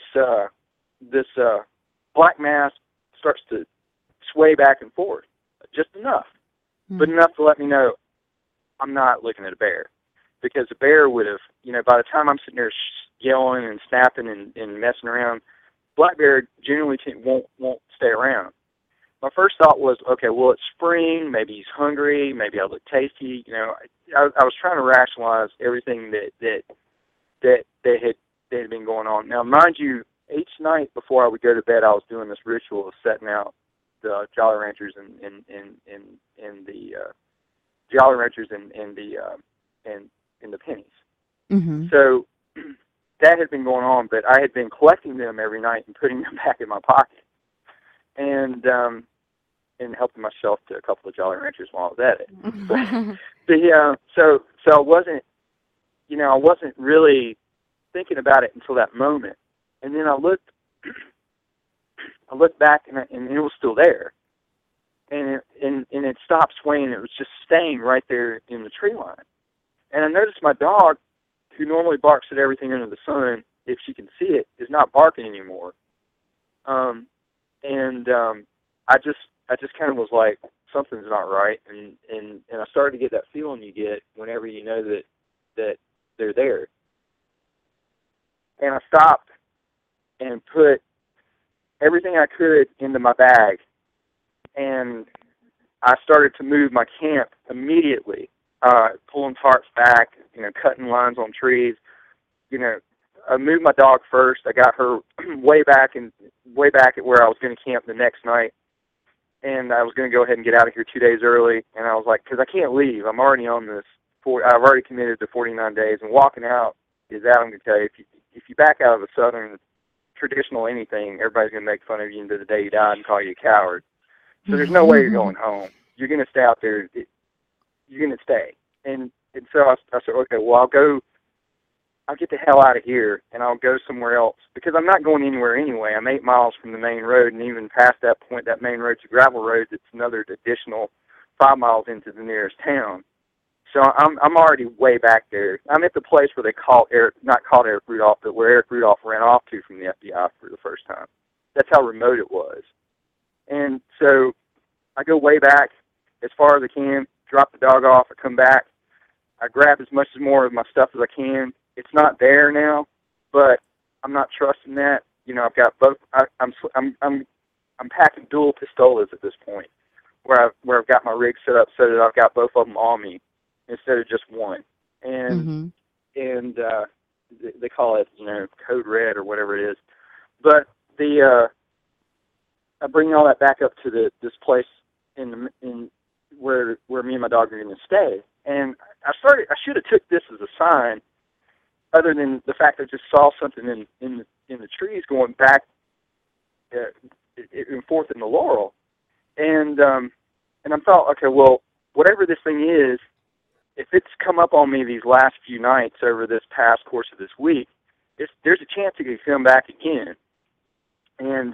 black mass starts to sway back and forth, just enough, but enough to let me know I'm not looking at a bear, because a bear would have, by the time I'm sitting there yelling and snapping and messing around, black bear generally won't stay around. My first thought was, okay, well, it's spring, maybe he's hungry, maybe I look tasty. I was trying to rationalize everything that had been going on. Now, mind you, each night before I would go to bed, I was doing this ritual of setting out the Jolly Ranchers and the Jolly Ranchers and the pennies. Mm-hmm. So that had been going on, but I had been collecting them every night and putting them back in my pocket, and helping myself to a couple of Jolly Ranchers while I was at it. So I wasn't, I wasn't really thinking about it until that moment, and then I looked back, and it was still there, and it stopped swaying. It was just staying right there in the tree line, and I noticed my dog, who normally barks at everything under the sun, if she can see it, is not barking anymore. I just kind of was like, something's not right, and I started to get that feeling you get whenever you know that they're there. And I stopped and put everything I could into my bag, and I started to move my camp immediately, pulling tarps back, cutting lines on trees. I moved my dog first. I got her way back at where I was going to camp the next night, and I was going to go ahead and get out of here 2 days early. And I was like, because I can't leave. I'm already on this. I've already committed to 49 days, and walking out is, Adam can tell you, if you back out of the Southern traditional anything, everybody's going to make fun of you until the day you die and call you a coward. So there's no way you're going home. You're going to stay out there. You're going to stay. And so I said, okay, well, I'll get the hell out of here, and I'll go somewhere else, because I'm not going anywhere anyway. I'm 8 miles from the main road, and even past that point, that main road's a gravel road that's another additional 5 miles into the nearest town. So I'm already way back there. I'm at the place where they not called Eric Rudolph, but where Eric Rudolph ran off to from the FBI for the first time. That's how remote it was. And so I go way back as far as I can, drop the dog off, I come back, I grab as much more of my stuff as I can. It's not there now, but I'm not trusting that. I've got both. I'm packing dual pistolas at this point, where I've got my rig set up so that I've got both of them on me instead of just one. And they call it code red or whatever it is. But I bring all that back up to this place in where me and my dog are going to stay. And I should have took this as a sign, other than the fact that I just saw something in the trees going back and forth in the laurel. And I thought, okay, well, whatever this thing is, if it's come up on me these last few nights over this past course of this week, there's a chance it could come back again. And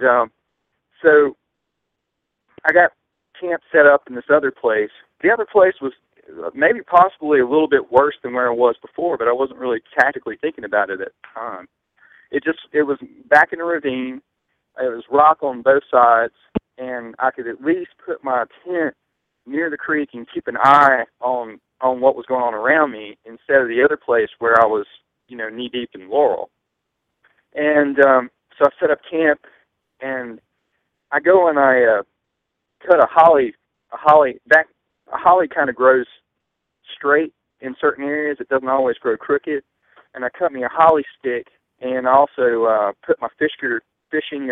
so I got camp set up in this other place. The other place was maybe possibly a little bit worse than where I was before, but I wasn't really tactically thinking about it at the time. It was back in a ravine. It was rock on both sides, and I could at least put my tent near the creek and keep an eye on what was going on around me instead of the other place where I was, knee deep in laurel. And so I set up camp, and I go and I cut a holly. A holly kind of grows straight in certain areas. It doesn't always grow crooked. And I cut me a holly stick, and I also put my Fisker fishing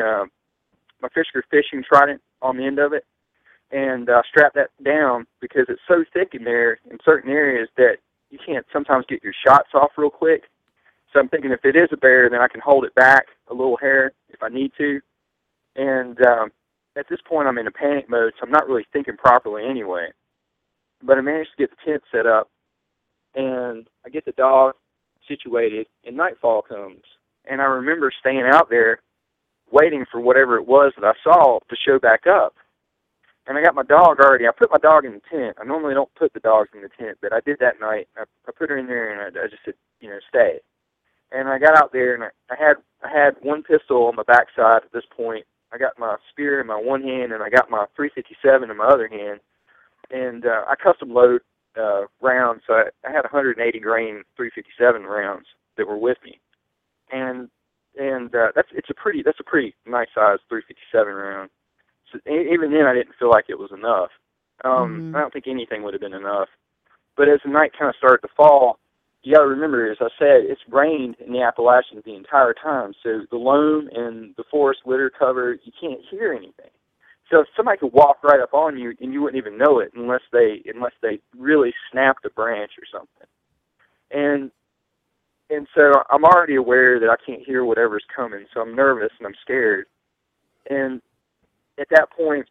trident on the end of it, and strap that down because it's so thick in there in certain areas that you can't sometimes get your shots off real quick. So I'm thinking if it is a bear, then I can hold it back a little hair if I need to. And at this point, I'm in a panic mode, so I'm not really thinking properly anyway. But I managed to get the tent set up, and I get the dog situated, and nightfall comes. And I remember staying out there waiting for whatever it was that I saw to show back up. And I got my dog already. I put my dog in the tent. I normally don't put the dogs in the tent, but I did that night. I put her in there, and I just said, stay. And I got out there, and I had one pistol on my backside at this point. I got my spear in my one hand, and I got my .357 in my other hand. And I custom load rounds, so I had 180 grain .357 rounds that were with me. And that's a pretty nice size .357 round. So even then, I didn't feel like it was enough. I don't think anything would have been enough. But as the night kind of started to fall, you got to remember, as I said, it's rained in the Appalachians the entire time. So the loam and the forest litter cover, you can't hear anything. So somebody could walk right up on you and you wouldn't even know it unless they really snapped a branch or something. And so I'm already aware that I can't hear whatever's coming. So I'm nervous and I'm scared. And at that point,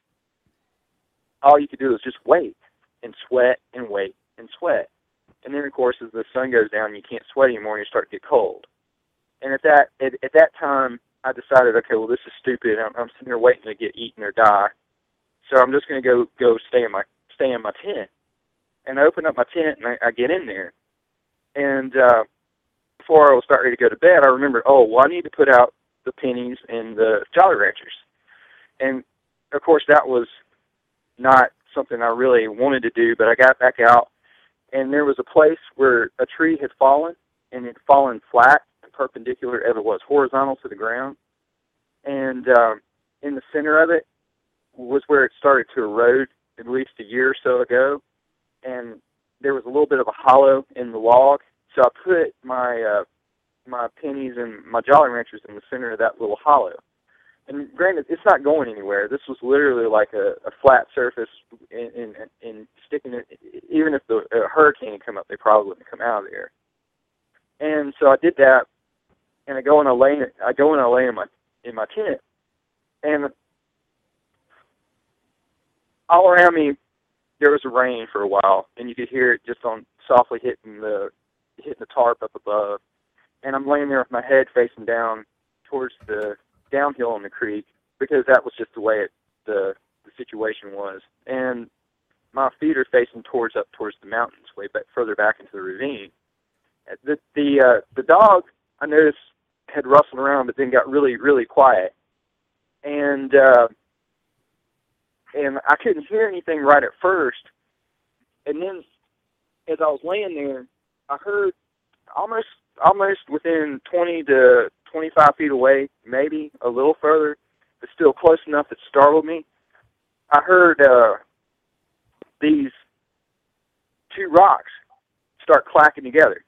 all you could do is just wait and sweat and wait and sweat. And then, of course, as the sun goes down, you can't sweat anymore, and you start to get cold. And at that time, I decided, okay, well, this is stupid. I'm sitting here waiting to get eaten or die, so I'm just going to go stay in my tent. And I open up my tent and I get in there. And before I was about ready to go to bed, I remembered, I need to put out the pennies and the Jolly Ranchers. And of course, that was not something I really wanted to do, but I got back out. And there was a place where a tree had fallen, and it had fallen flat and perpendicular as it was horizontal to the ground. And in the center of it was where it started to erode at least a year or so ago. And there was a little bit of a hollow in the log. So I put my pennies and my Jolly Ranchers in the center of that little hollow. And granted, it's not going anywhere. This was literally like a flat surface, and sticking it. Even if a hurricane had come up, they probably wouldn't come out of there. And so I did that, and I go and I lay in my tent, and all around me there was a rain for a while, and you could hear it just on softly hitting the tarp up above. And I'm laying there with my head facing down towards the downhill in the creek, because that was just the way the situation was. And my feet are facing towards the mountains, way back, further back into the ravine. The dog, I noticed, had rustled around, but then got really, really quiet. And I couldn't hear anything right at first. And then, as I was laying there, I heard almost within 20 to 25 feet away, maybe a little further, but still close enough that startled me. I heard these two rocks start clacking together.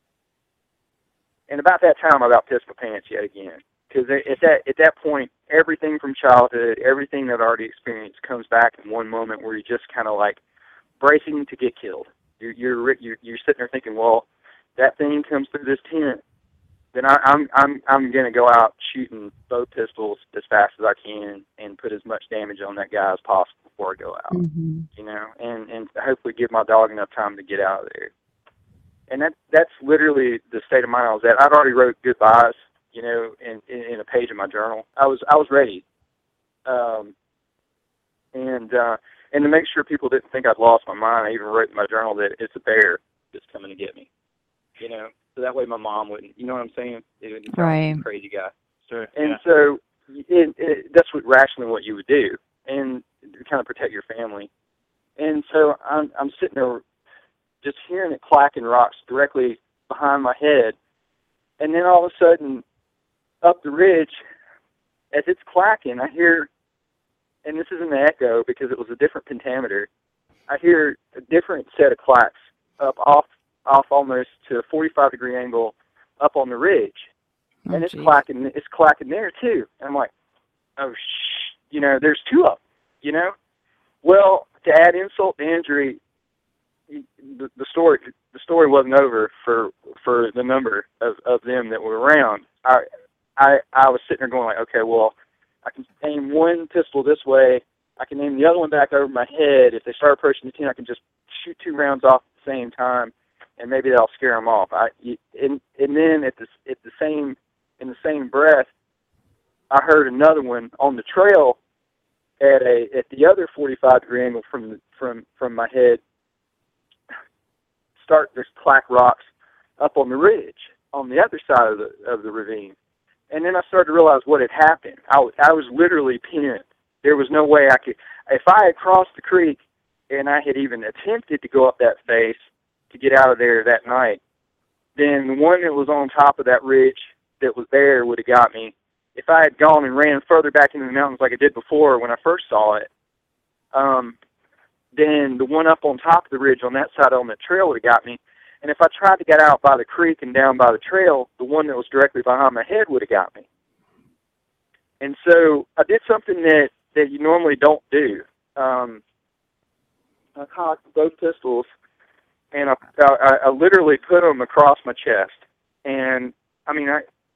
And about that time, I about pissed my pants yet again. Because at that point, everything from childhood, everything that I already experienced comes back in one moment where you're just kind of like bracing to get killed. You're sitting there thinking, well, that thing comes through this tent, then I'm gonna go out shooting both pistols as fast as I can and put as much damage on that guy as possible before I go out. Mm-hmm. And hopefully give my dog enough time to get out of there. And that's literally the state of mind I was at. I'd already wrote goodbyes, in a page of my journal. I was ready. And And to make sure people didn't think I'd lost my mind, I even wrote in my journal that it's a bear that's coming to get me. So that way my mom wouldn't, you know what I'm saying? It wouldn't tell me I'm a crazy guy. Sure. And so that's rationally what you would do, and to kind of protect your family. And so I'm sitting there just hearing it clacking rocks directly behind my head. And then all of a sudden, up the ridge, as it's clacking, I hear, and this isn't an echo because it was a different pentameter, I hear a different set of clacks up off almost to a 45-degree angle up on the ridge. And it's clacking there too. And I'm like, oh, there's two of them, Well, to add insult to injury, the story wasn't over for the number of them that were around. I was sitting there going like, okay, well, I can aim one pistol this way. I can aim the other one back over my head. If they start approaching the 10, I can just shoot 2 rounds off at the same time, and maybe that'll scare them off. And then in the same breath, I heard another one on the trail at the other 45-degree angle from my head start to clack rocks up on the ridge on the other side of the ravine. And then I started to realize what had happened. I was literally pinned. There was no way I could, if I had crossed the creek and I had even attempted to go up that face to get out of there that night, then the one that was on top of that ridge that was there would have got me. If I had gone and ran further back into the mountains like I did before when I first saw it, then the one up on top of the ridge on that side on that trail would have got me. And if I tried to get out by the creek and down by the trail, the one that was directly behind my head would have got me. And so I did something that you normally don't do. I cocked both pistols, and I literally put them across my chest. And I mean,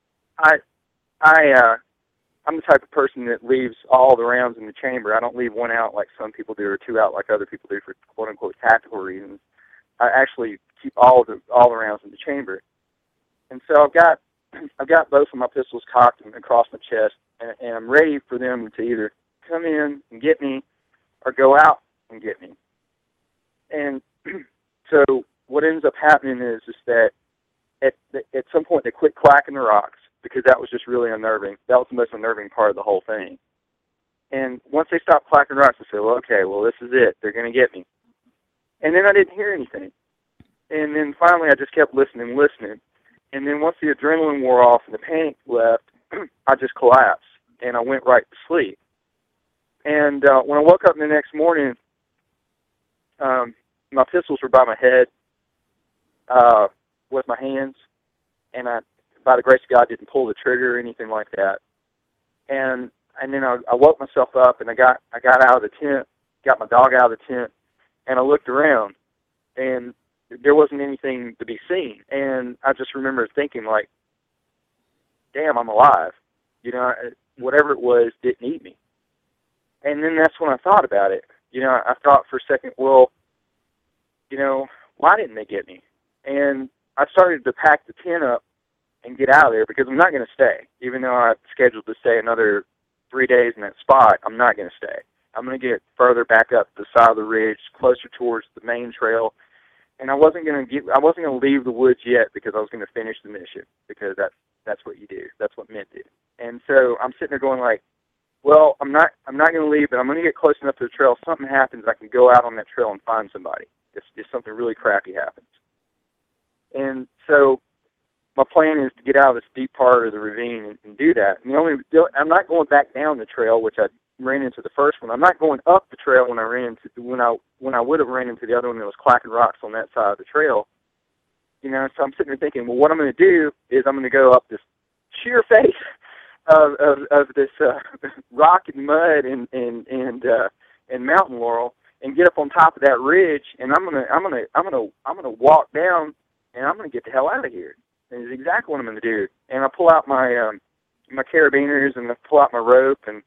I'm the type of person that leaves all the rounds in the chamber. I don't leave one out like some people do, or 2 out like other people do for quote unquote tactical reasons. I actually keep all the rounds in the chamber. And so I've got both of my pistols cocked and across my chest, and I'm ready for them to either come in and get me or go out and get me. And so what ends up happening is that at some point they quit clacking the rocks, because that was just really unnerving. That was the most unnerving part of the whole thing. And once they stopped clacking rocks, I said, well, okay, well, this is it. They're going to get me. And then I didn't hear anything. And then finally I just kept listening. And then once the adrenaline wore off and the panic left, I just collapsed, and I went right to sleep. And when I woke up the next morning, my pistols were by my head with my hands, and I, by the grace of God, didn't pull the trigger or anything like that. And then I woke myself up, and I got out of the tent, got my dog out of the tent, and I looked around, and there wasn't anything to be seen. And I just remember thinking, like, damn, I'm alive. Whatever it was didn't eat me. And then that's when I thought about it. I thought for a second, well, why didn't they get me? And I started to pack the tent up and get out of there, because I'm not going to stay. Even though I scheduled to stay another 3 days in that spot, I'm not going to stay. I'm going to get further back up the side of the ridge, closer towards the main trail. And I wasn't going to leave the woods yet, because I was going to finish the mission, because that's what you do. That's what men do. And so I'm sitting there going like, well, I'm not going to leave, but I'm going to get close enough to the trail. If something happens, I can go out on that trail and find somebody. If something really crappy happens. And so my plan is to get out of this deep part of the ravine and do that. And I'm not going back down the trail, which I ran into the first one. I'm not going up the trail when I would have ran into the other one that was clacking rocks on that side of the trail. So I'm sitting there thinking, well, what I'm going to do is I'm going to go up this sheer face of this rock and mud and mountain laurel, and get up on top of that ridge, and I'm gonna walk down, and I'm gonna get the hell out of here. And it's exactly what I'm gonna do. And I pull out my my carabiners, and I pull out my rope, and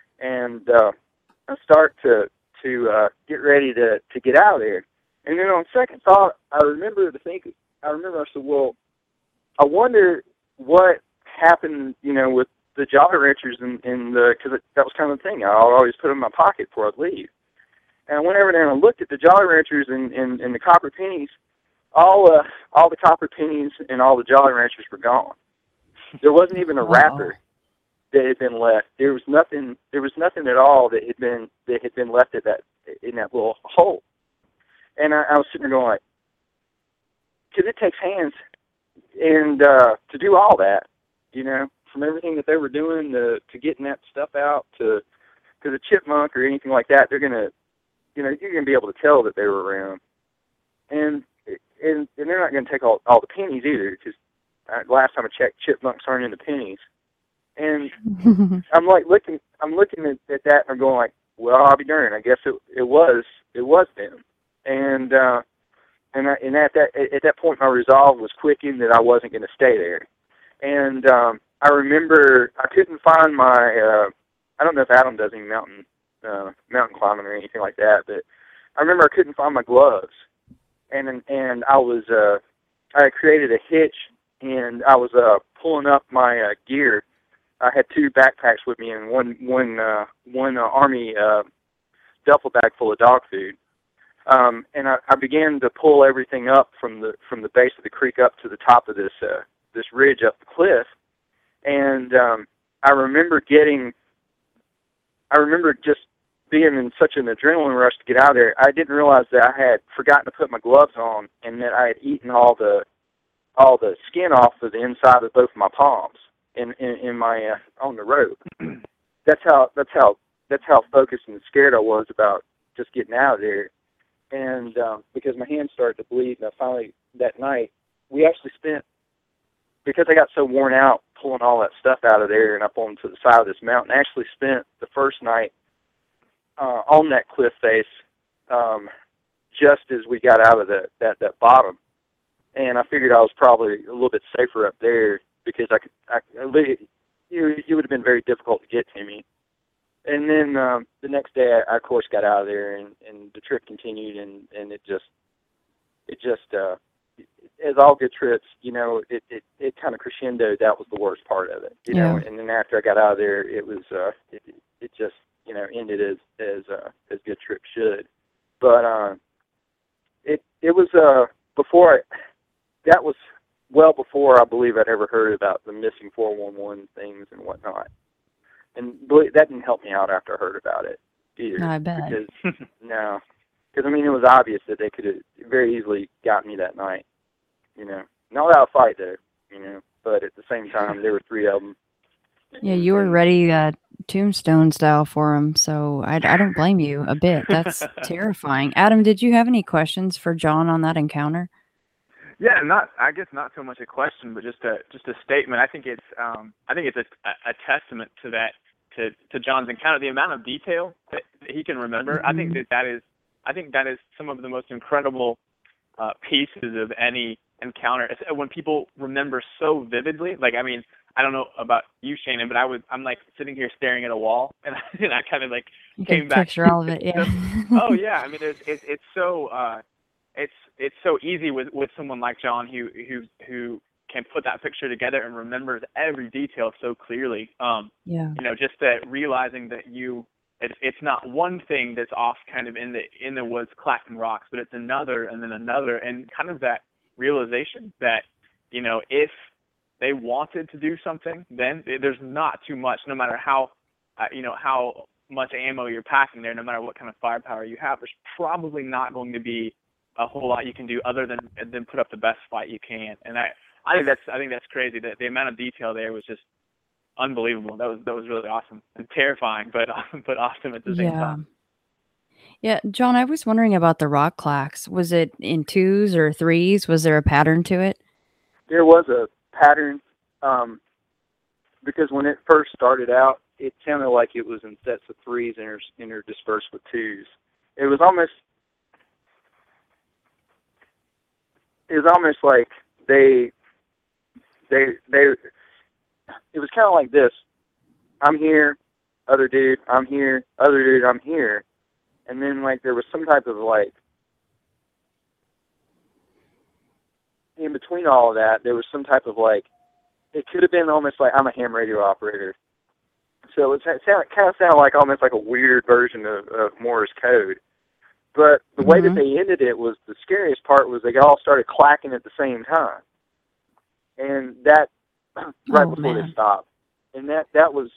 I start to get ready to get out of there. And then on second thought, I said, well, I wonder what happened, with the Jolly Ranchers, because that was kind of the thing. I always put them in my pocket before I'd leave. And I went over there and I looked at the Jolly Ranchers and the copper pennies. All the copper pennies and all the Jolly Ranchers were gone. There wasn't even a wrapper that had been left. There was nothing at all that had been left in that little hole. And I was sitting there going like, because it takes hands and to do all that, from everything that they were doing to getting that stuff out to a chipmunk or anything like that, they're gonna, you're gonna be able to tell that they were around, and they're not gonna take all the pennies either, because last time I checked, chipmunks aren't in the pennies, and I'm looking at that and I'm going like, well, I'll be darned, I guess it was them, and at that point my resolve was quickened that I wasn't going to stay there, and I remember I couldn't find my I don't know if Adam does any mountain climbing or anything like that, but I remember I couldn't find my gloves, and I was I had created a hitch, and I was pulling up my gear. I had 2 backpacks with me and one army duffel bag full of dog food, and I began to pull everything up from the base of the creek up to the top of this ridge up the cliff, and I remember just being in such an adrenaline rush to get out of there. I didn't realize that I had forgotten to put my gloves on, and that I had eaten all the skin off of the inside of both my palms in my on the rope. That's how focused and scared I was about just getting out of there, and because my hands started to bleed, and I finally that night we actually spent, because I got so worn out pulling all that stuff out of there and up onto the side of this mountain, I actually spent the first night on that cliff face just as we got out of that bottom. And I figured I was probably a little bit safer up there, because it would have been very difficult to get to me. And then the next day I of course got out of there, and the trip continued, and it just as all good trips, it kind of crescendoed. That was the worst part of it, you know. And then after I got out of there, it was it just ended as good trips should. But it was that was well before I believe I'd ever heard about the missing 411 things and whatnot. And that didn't help me out after I heard about it either. No, I bet. Because I mean, it was obvious that they could have very easily got me that night. Not without a fight though, but at the same time, there were 3 of them. Yeah, you were ready tombstone style for them, so I don't blame you a bit. That's terrifying. Adam, did you have any questions for John on that encounter? Yeah, I guess not so much a question, but just a statement. I think it's a testament to that, to John's encounter, the amount of detail that he can remember. Mm-hmm. I think that is some of the most incredible pieces of any encounter. When people remember so vividly, like, I mean, I don't know about you, Shannon, but I'm like sitting here staring at a wall, and I kind of like came back. Picture all of it, yeah. Oh yeah, I mean, it's so easy with someone like John who can put that picture together and remembers every detail so clearly. Yeah. Just that realizing that it's not one thing that's off kind of in the woods clacking rocks, but it's another and then another, and kind of that realization that, if they wanted to do something, then there's not too much, no matter how much ammo you're packing there, no matter what kind of firepower you have, there's probably not going to be a whole lot you can do other than put up the best fight you can. And I think that's crazy. That the amount of detail there was just unbelievable. That was really awesome and terrifying, but awesome at the same time. Yeah, John, I was wondering about the rock clacks. Was it in 2s or 3s? Was there a pattern to it? There was a pattern, because when it first started out, it sounded like it was in sets of 3s interdispersed with 2s. It was almost like it was kind of like this: I'm here, other dude, I'm here, other dude, I'm here. And then, like, there was some type of, like, in between all of that, there was some type of, like, it could have been almost like I'm a ham radio operator. So it kind of sounded like almost like a weird version of Morse code. But the way that they ended it was, the scariest part was they all started clacking at the same time. And that, right before they stopped. And that was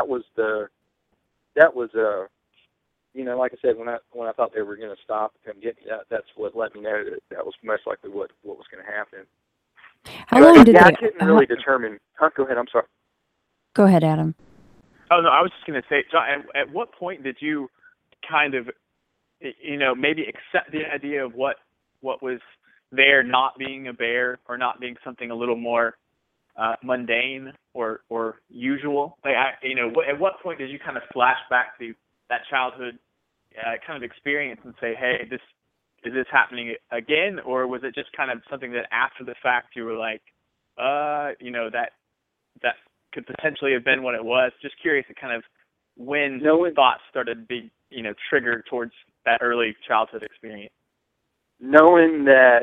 you know, like I said, when I thought they were going to stop and come get me, that's what let me know that was most likely what was going to happen. How long did I couldn't really determine. Go ahead. I'm sorry. Go ahead, Adam. Oh no, I was just going to say, John. At what point did you kind of, you know, maybe accept the idea of what was there not being a bear, or not being something a little more mundane or usual? Like, you know, at what point did you kind of flash back to that childhood kind of experience and say, hey, is this happening again? Or was it just kind of something that after the fact you were like, you know, that could potentially have been what it was? Just curious at kind of when thoughts started to be, you know, triggered towards that early childhood experience. Knowing that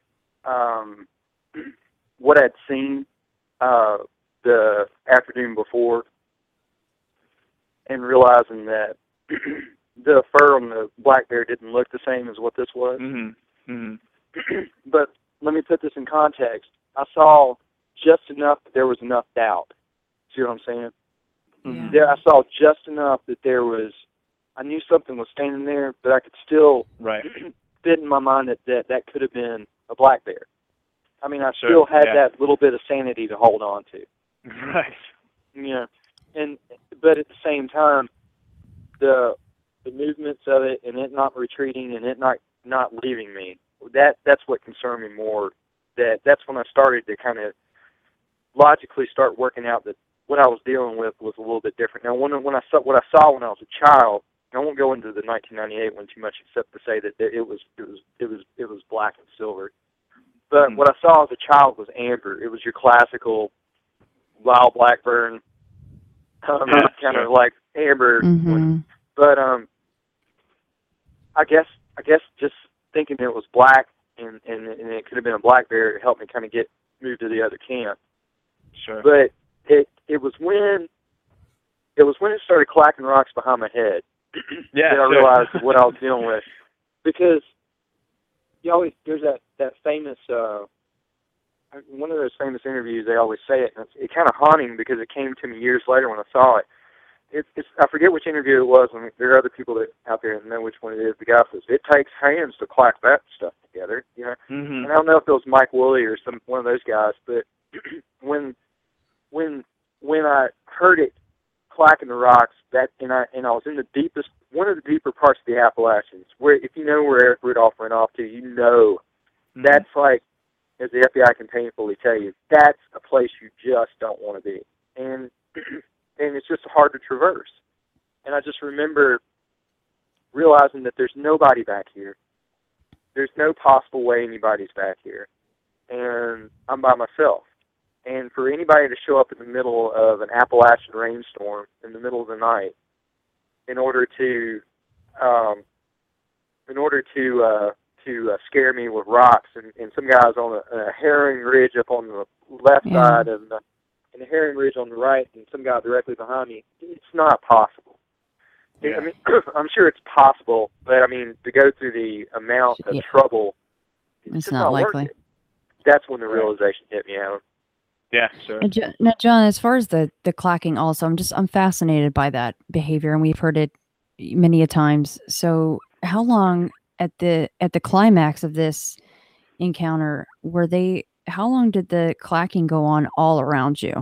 what I'd seen the afternoon before, and realizing that the fur on the black bear didn't look the same as what this was. Mm-hmm. Mm-hmm. But let me put this in context. I saw just enough that there was enough doubt. See what I'm saying? Yeah. There, I saw just enough that there was, I knew something was standing there, but I could still fit in my mind that could have been a black bear. I mean, I still had that little bit of sanity to hold on to. Right. Yeah. But at the same time, the movements of it, and it not retreating, and it not leaving me, that's what concerned me more. That's when I started to kind of logically start working out that what I was dealing with was a little bit different. Now, when I saw what I saw when I was a child, I won't go into the 1998 one too much, except to say that it was black and silver. But what I saw as a child was amber. It was your classical wild blackburn, kind of like amber. Mm-hmm. But I guess just thinking it was black and it could have been a black bear helped me kind of get moved to the other camp. Sure. But it was when it started clacking rocks behind my head that I realized what I was dealing with. Because there's that famous one of those famous interviews, they always say it, and it's kind of haunting because it came to me years later when I saw it. It's I forget which interview it was, and there are other people that out there that know which one it is. The guy says, it takes hands to clack that stuff together, you know. Mm-hmm. And I don't know if it was Mike Woolley or one of those guys, but when I heard it clacking the rocks, and I was in one of the deeper parts of the Appalachians, where if you know where Eric Rudolph went off to, you know that's like, as the FBI can painfully tell you, that's a place you just don't want to be. And it's just hard to traverse. And I just remember realizing that there's nobody back here. There's no possible way anybody's back here. And I'm by myself. And for anybody to show up in the middle of an Appalachian rainstorm in the middle of the night in order to scare me with rocks, and some guys on a herring ridge up on the left side and a herring ridge on the right, and some guy directly behind me, it's not possible. Yeah. I mean, I'm sure it's possible, but I mean, to go through the amount of trouble, it's not likely. Worth it. That's when the realization hit me, Alan. Yeah, sure. Now, John, as far as the clacking, also, I'm fascinated by that behavior, and we've heard it many a times. So, how long at the climax of this encounter how long did the clacking go on all around you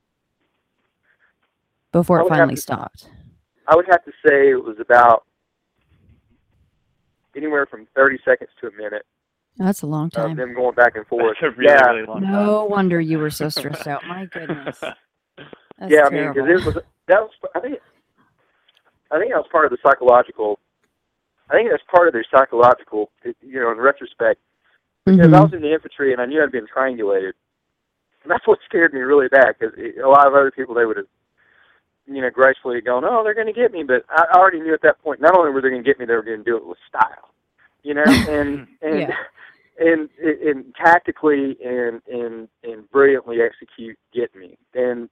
before it finally stopped? I would have to say it was about anywhere from 30 seconds to a minute. That's a long time. Them going back and forth. That's a really long time. No wonder you were so stressed out. My goodness. That's terrible. I mean, because I think that was part of the psychological. I think that's part of their psychological, you know, in retrospect, because I was in the infantry and I knew I'd been triangulated. And that's what scared me really bad, because a lot of other people, they would have, you know, gracefully gone, oh, they're going to get me. But I already knew at that point, not only were they going to get me, they were going to do it with style, you know, and tactically and brilliantly execute get me. And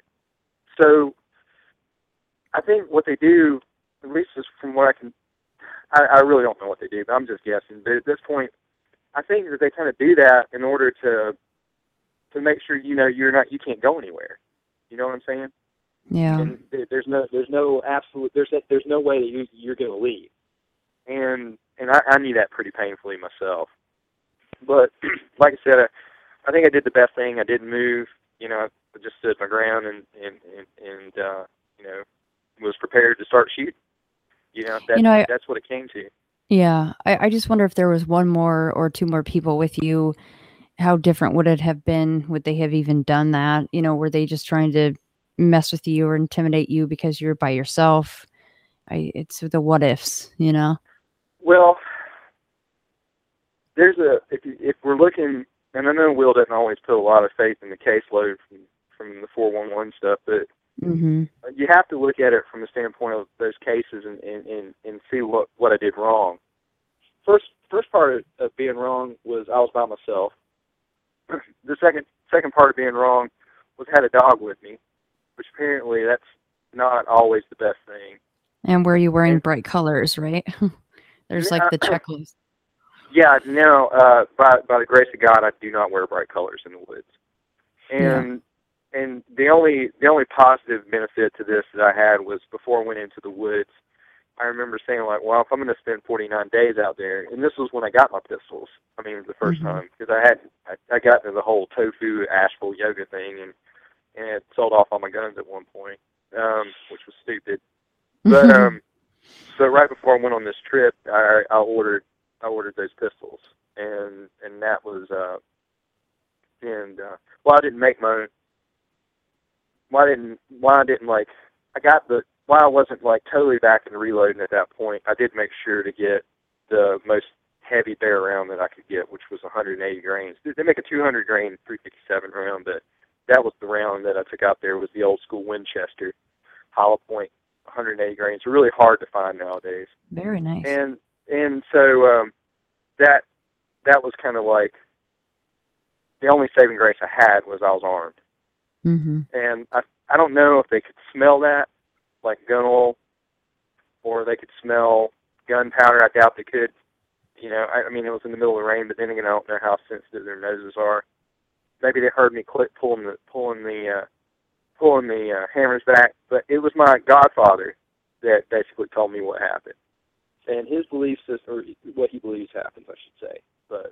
so I think what they do, at least from what I can I really don't know what they do, but I'm just guessing. But at this point, I think that they kind of do that in order to make sure you can't go anywhere. You know what I'm saying? Yeah. And there's no way that you're going to leave. And I knew that pretty painfully myself. But like I said, I think I did the best thing. I didn't move. I just stood my ground and was prepared to start shooting. That's what it came to. Yeah. I just wonder if there was one more or two more people with you, how different would it have been? Would they have even done that? Were they just trying to mess with you or intimidate you because you're by yourself? It's the what ifs, Well, if we're looking, and I know Will doesn't always put a lot of faith in the caseload from the 411 stuff, but you have to look at it from the standpoint of those cases and see what I did wrong. First part of being wrong was I was by myself. The second part of being wrong was I had a dog with me, which apparently that's not always the best thing. And were you wearing bright colors, right? There's like the checklist. Yeah, no. By the grace of God, I do not wear bright colors in the woods. And the only positive benefit to this that I had was before I went into the woods, I remember saying, like, well, if I'm going to spend 49 days out there, and this was when I got my pistols. I mean, the first time, because I got into the whole tofu asheville yoga thing, and had sold off all my guns at one point, which was stupid. But so right before I went on this trip, I ordered those pistols, and that was I didn't make my own. Why I wasn't like totally back in reloading at that point, I did make sure to get the most heavy bear round that I could get, which was 180 grains. They make a 200 grain 357 round, but that was the round that I took out there, was the old school Winchester hollow point 180 grains. They're really hard to find nowadays. Very nice. And so that was kind of like the only saving grace I had was I was armed. And I don't know if they could smell that, like gun oil, or they could smell gunpowder. I doubt they could. I mean, it was in the middle of the rain, but then again, I don't know how sensitive their noses are. Maybe they heard me pulling the hammers back, but it was my godfather that basically told me what happened, and his belief system, or what he believes happened, I should say. But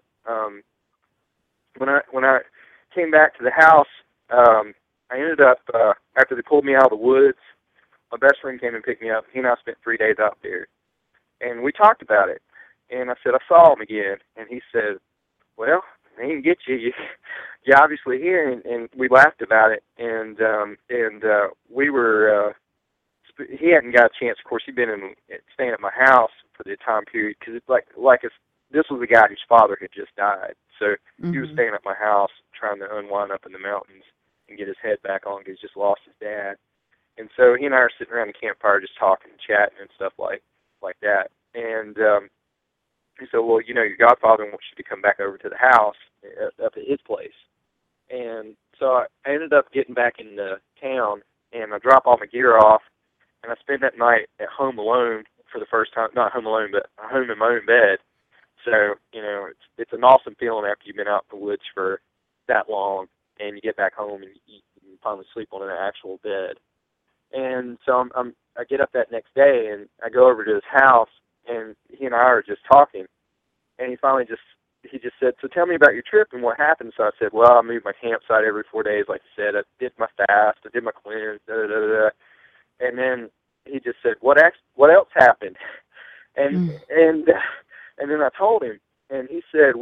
when I came back to the house, I ended up after they pulled me out of the woods. My best friend came and picked me up. He and I spent 3 days out there, and we talked about it. And I said I saw him again, and he said, "Well, they didn't get you. You're obviously here." And we laughed about it. And we were. He hadn't got a chance. Of course, he'd been staying at my house for the time period, because it's this was a guy whose father had just died, so he was staying at my house trying to unwind up in the mountains and get his head back on, because he just lost his dad. And so he and I are sitting around the campfire just talking and chatting and stuff like that. And he said, "Well, your godfather wants you to come back over to the house up at his place." And so I ended up getting back into town, and I drop all my gear off, and I spend that night at home alone for the first time. Not home alone, but home in my own bed. So, it's an awesome feeling after you've been out in the woods for that long, and you get back home and you finally sleep on an actual bed. And so I get up that next day, and I go over to his house, and he and I are just talking. And he finally just said, "So tell me about your trip and what happened." So I said, "Well, I moved my campsite every 4 days, like you said. I did my fast, I did my cleanse, da-da-da-da." And then he just said, "What else happened?" And then I told him, and he said,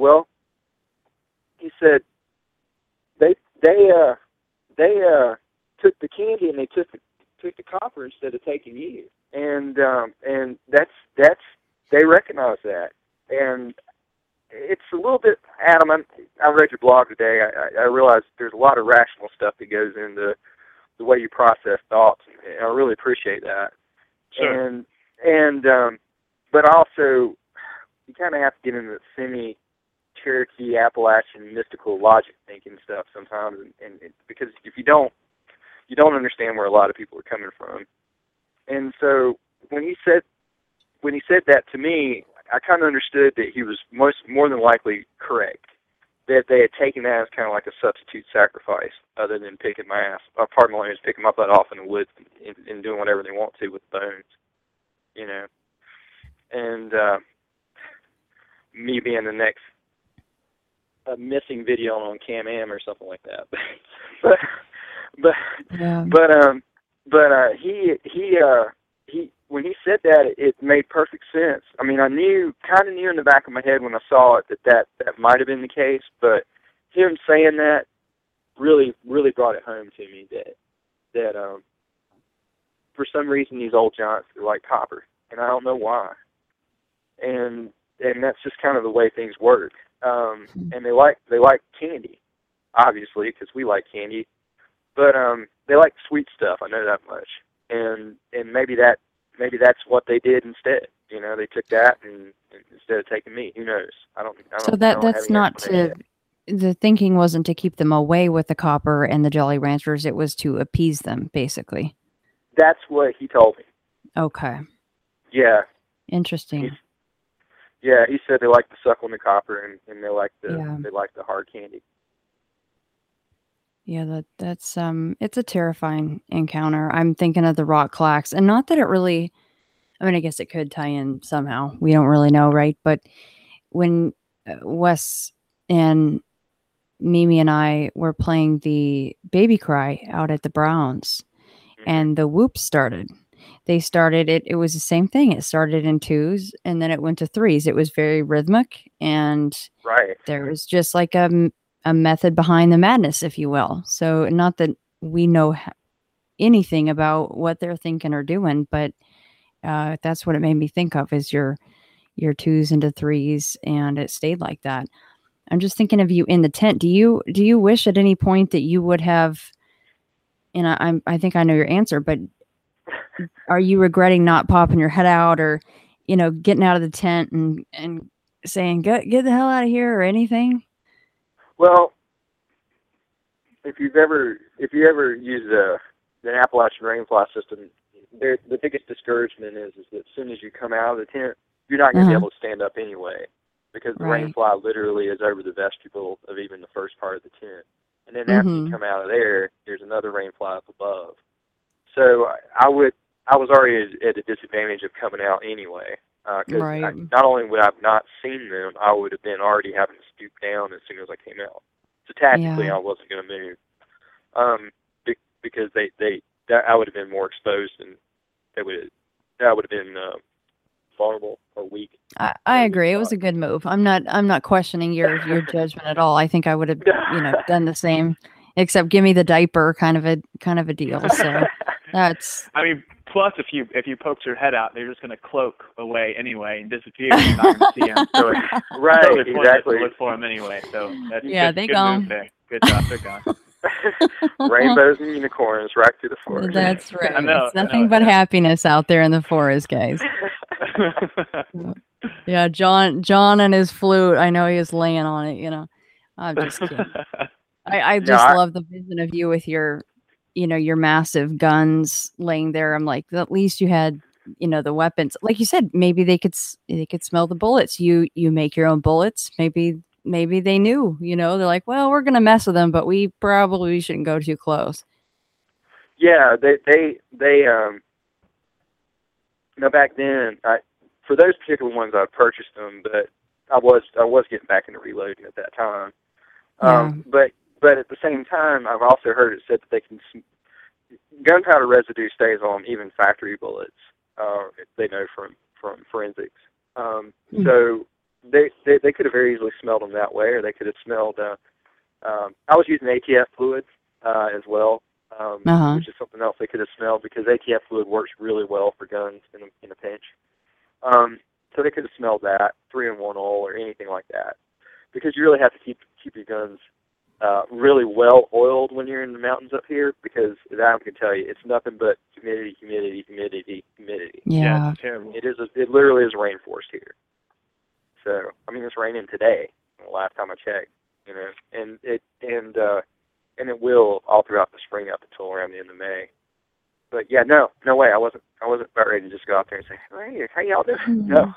they took the candy and they took the copper instead of taking you, and that's they recognize that, and it's a little bit, Adam. I read your blog today. I realized there's a lot of rational stuff that goes into the way you process thoughts, and I really appreciate that. Sure. But also, you kind of have to get into the semi-Cherokee, Appalachian, mystical logic thinking stuff sometimes, and because if you don't understand where a lot of people are coming from. And so when he said when he said that to me, I kind of understood that he was more than likely correct. That they had taken that as kind of like a substitute sacrifice, other than picking my ass, pardon my language, picking my butt off in the woods and doing whatever they want to with bones, you know. And me being the next missing video on Cam-Am or something like that. He when he said that, it made perfect sense. I mean, I kind of knew in the back of my head when I saw it that might have been the case, but him saying that really brought it home to me that for some reason these old giants like copper, and I don't know why. And that's just kind of the way things work. And they like candy, obviously, because we like candy, but they like sweet stuff. I know that much. And maybe that's what they did instead. You know, they took that and instead of taking me. Who knows? I don't. So that's not to. The thinking wasn't to keep them away with the copper and the Jolly Ranchers. It was to appease them, basically. That's what he told me. Okay. Yeah. Interesting. He said they like to suck on the copper and they like the hard candy. Yeah, that's it's a terrifying encounter. I'm thinking of the rock clacks, and not that it really, I mean, I guess it could tie in somehow. We don't really know, right? But when Wes and Mimi and I were playing the Baby Cry out at the Browns, and the whoops started. They started it was the same thing. It started in 2s and then it went to 3s. It was very rhythmic, and there was just like a method behind the madness, if you will. So not that we know anything about what they're thinking or doing, but that's what it made me think of, is your 2s into 3s, and it stayed like that. I'm just thinking of you in the tent. Do you wish at any point that you would have, and I think I know your answer, but are you regretting not popping your head out, or, getting out of the tent and saying, get the hell out of here, or anything? Well, if you ever use the Appalachian rainfly system, the biggest discouragement is that as soon as you come out of the tent, you're not going to be able to stand up anyway, because the rainfly literally is over the vestibule of even the first part of the tent. And then after you come out of there, there's another rainfly up above. So I was already at a disadvantage of coming out anyway. Because not only would I have not seen them, I would have been already having to stoop down as soon as I came out. So tactically, I wasn't going to move, because I would have been more exposed, and that would have been vulnerable or weak. I agree. It was a good move. I'm not questioning your judgment at all. I think I would have done the same, except give me the diaper kind of a deal. So that's. I mean, plus if you poked your head out, they're just going to cloak away anyway and disappear. You're not going to see them. So exactly. To look for them anyway. So that's they gone. Move there. Good job. They're gone. Rainbows and unicorns right through the forest. That's right. It's nothing but happiness out there in the forest, guys. Yeah, John and his flute. I know he was laying on it. I'm just kidding. I just love the vision of you with your massive guns laying there. I'm like, at least you had, the weapons. Like you said, maybe they could smell the bullets. You make your own bullets. Maybe they knew. They're like, well, we're gonna mess with them, but we probably shouldn't go too close. Yeah, they back then, for those particular ones, I purchased them, but I was getting back into reloading at that time. But at the same time, I've also heard it said that they can gunpowder residue stays on even factory bullets. They know from forensics. So they could have very easily smelled them that way, or they could have smelled. I was using ATF fluid as well, which is something else they could have smelled, because ATF fluid works really well for guns in a pinch. So they could have smelled that 3-in-1 oil or anything like that, because you really have to keep your guns really well oiled when you're in the mountains up here, because I can tell you, it's nothing but humidity. Yeah, it's terrible. It literally is rainforest here. So I mean, it's raining today. The last time I checked, and it will all throughout the spring up until around the end of May. But yeah, no way. I wasn't about ready to just go out there and say, "Hey, how y'all doing?" No.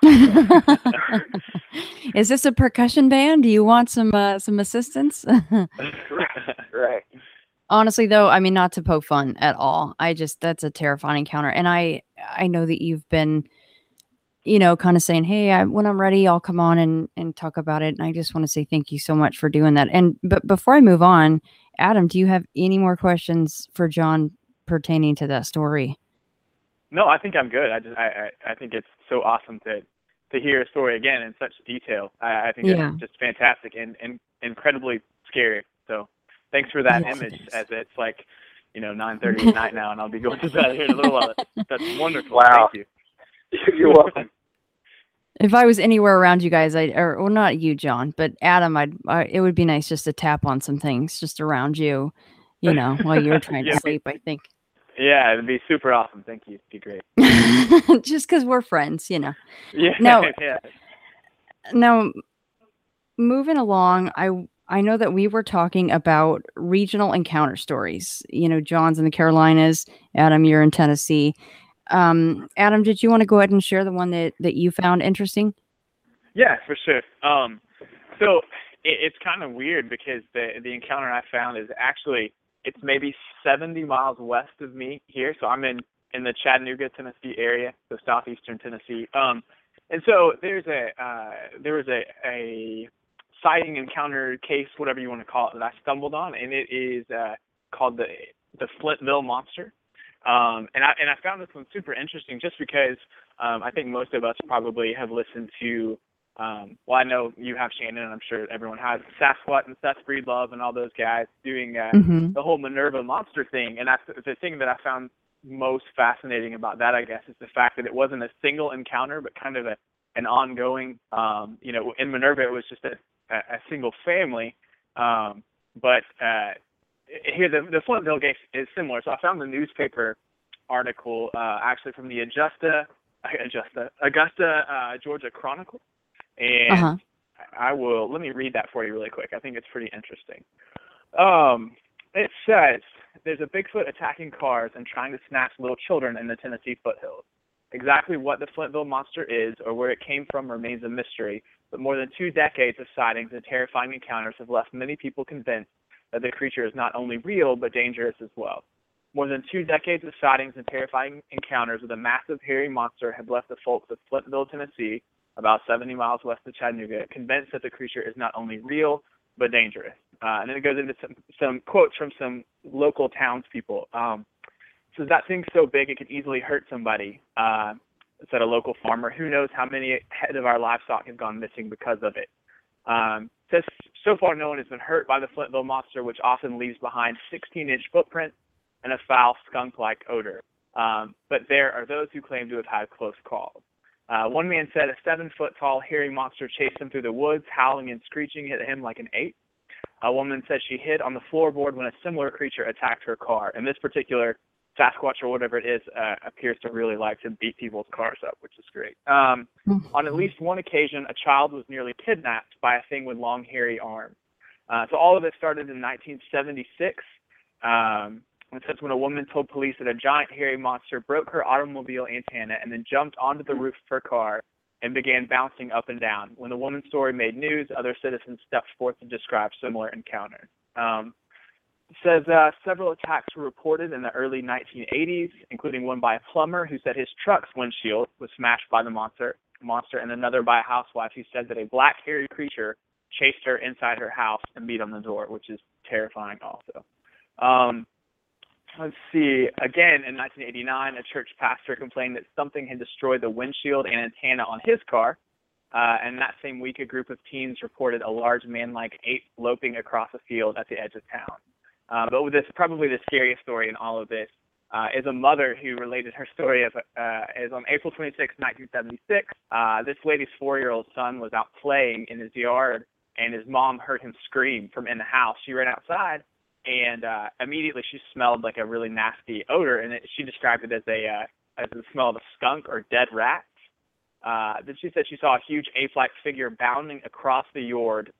Is this a percussion band? Do you want some assistance? Right. Honestly, though, I mean, not to poke fun at all. That's a terrifying encounter, and I know that you've been, kind of saying, "Hey, when I'm ready, I'll come on and talk about it." And I just want to say thank you so much for doing that. But before I move on, Adam, do you have any more questions for John pertaining to that story? No, I think I'm good. I think it's so awesome to hear a story again in such detail. I think it's just fantastic and incredibly scary. So thanks for that image, as it's like, 9:30 at night now, and I'll be going to bed here in a little while. That's wonderful. Wow. Thank you. You're welcome. If I was anywhere around you guys, well, not you, John, but Adam, it would be nice just to tap on some things just around you, while you're trying to sleep, I think. Yeah, it'd be super awesome. Thank you. It'd be great. Just because we're friends, Yeah. Now, moving along, I know that we were talking about regional encounter stories. John's in the Carolinas. Adam, you're in Tennessee. Adam, did you want to go ahead and share the one that you found interesting? Yeah, for sure. So it's kind of weird because the encounter I found is actually, it's maybe 70 miles west of me here. So I'm in the Chattanooga, Tennessee area, so southeastern Tennessee. And so there was a sighting, encounter, case, whatever you want to call it, that I stumbled on, and it is called the Flintville Monster. And I found this one super interesting just because I think most of us probably have listened to, well, I know you have, Shannon, and I'm sure everyone has, Sasquatch and Seth Breedlove and all those guys doing the whole Minerva monster thing. And the thing that I found most fascinating about that, I guess, is the fact that it wasn't a single encounter, but kind of an ongoing, in Minerva, it was just a single family. But here, the Flintville case is similar. So I found the newspaper article actually from the Augusta, Georgia Chronicle. And let me read that for you really quick. I think it's pretty interesting. It says, there's a Bigfoot attacking cars and trying to snatch little children in the Tennessee foothills. Exactly what the Flintville monster is or where it came from remains a mystery, but more than 2 decades of sightings and terrifying encounters have left many people convinced that the creature is not only real, but dangerous as well. More than 2 decades of sightings and terrifying encounters with a massive hairy monster have left the folks of Flintville, Tennessee, about 70 miles west of Chattanooga, convinced that the creature is not only real, but dangerous. And then it goes into some quotes from some local townspeople. So that thing's so big it could easily hurt somebody, said a local farmer. Who knows how many head of our livestock have gone missing because of it. Says so far no one has been hurt by the Flintville monster, which often leaves behind 16-inch footprints and a foul skunk-like odor. But there are those who claim to have had close calls. One man said a 7-foot-tall hairy monster chased him through the woods, howling and screeching, hit him like an 8. A woman said she hid on the floorboard when a similar creature attacked her car. And this particular Sasquatch or whatever it is appears to really like to beat people's cars up, which is great. On at least one occasion, a child was nearly kidnapped by a thing with long, hairy arms. So all of it started in 1976. It says when a woman told police that a giant hairy monster broke her automobile antenna and then jumped onto the roof of her car and began bouncing up and down. When the woman's story made news, other citizens stepped forth to describe similar encounters. It says several attacks were reported in the early 1980s, including one by a plumber who said his truck's windshield was smashed by the monster, and another by a housewife who said that a black hairy creature chased her inside her house and beat on the door, which is terrifying also. Let's see. Again, in 1989, a church pastor complained that something had destroyed the windshield and antenna on his car. And that same week, a group of teens reported a large man-like ape loping across a field at the edge of town. But with this, probably the scariest story in all of this is a mother who related her story is on April 26, 1976. This lady's 4-year-old son was out playing in his yard, and his mom heard him scream from in the house. She ran outside, and immediately she smelled like a really nasty odor, and she described it as the smell of a skunk or dead rat. Then she said she saw a huge ape-like figure bounding across the yard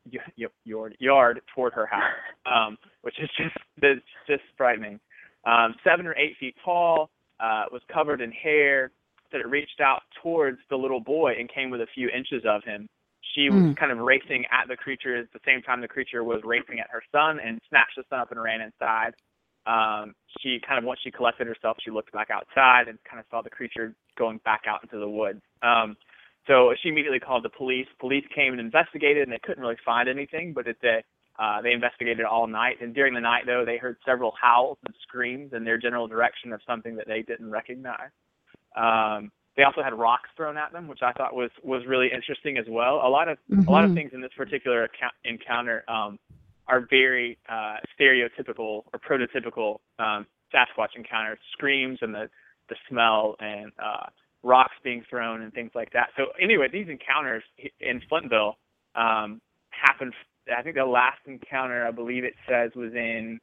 toward her house, which is just frightening. 7 or 8 feet tall, was covered in hair, that it reached out towards the little boy and came with a few inches of him. She was kind of racing at the creature at the same time the creature was racing at her son and snatched the son up and ran inside. She kind of, once she collected herself, she looked back outside and kind of saw the creature going back out into the woods. So she immediately called the police. Police came and investigated, and they couldn't really find anything, but they investigated all night. And during the night, though, they heard several howls and screams in their general direction of something that they didn't recognize. They also had rocks thrown at them, which I thought was really interesting as well. A lot of things in this particular encounter are very stereotypical or prototypical Sasquatch encounters: screams and the smell and rocks being thrown and things like that. So anyway, these encounters in Flintville happened. I think the last encounter, I believe it says, was in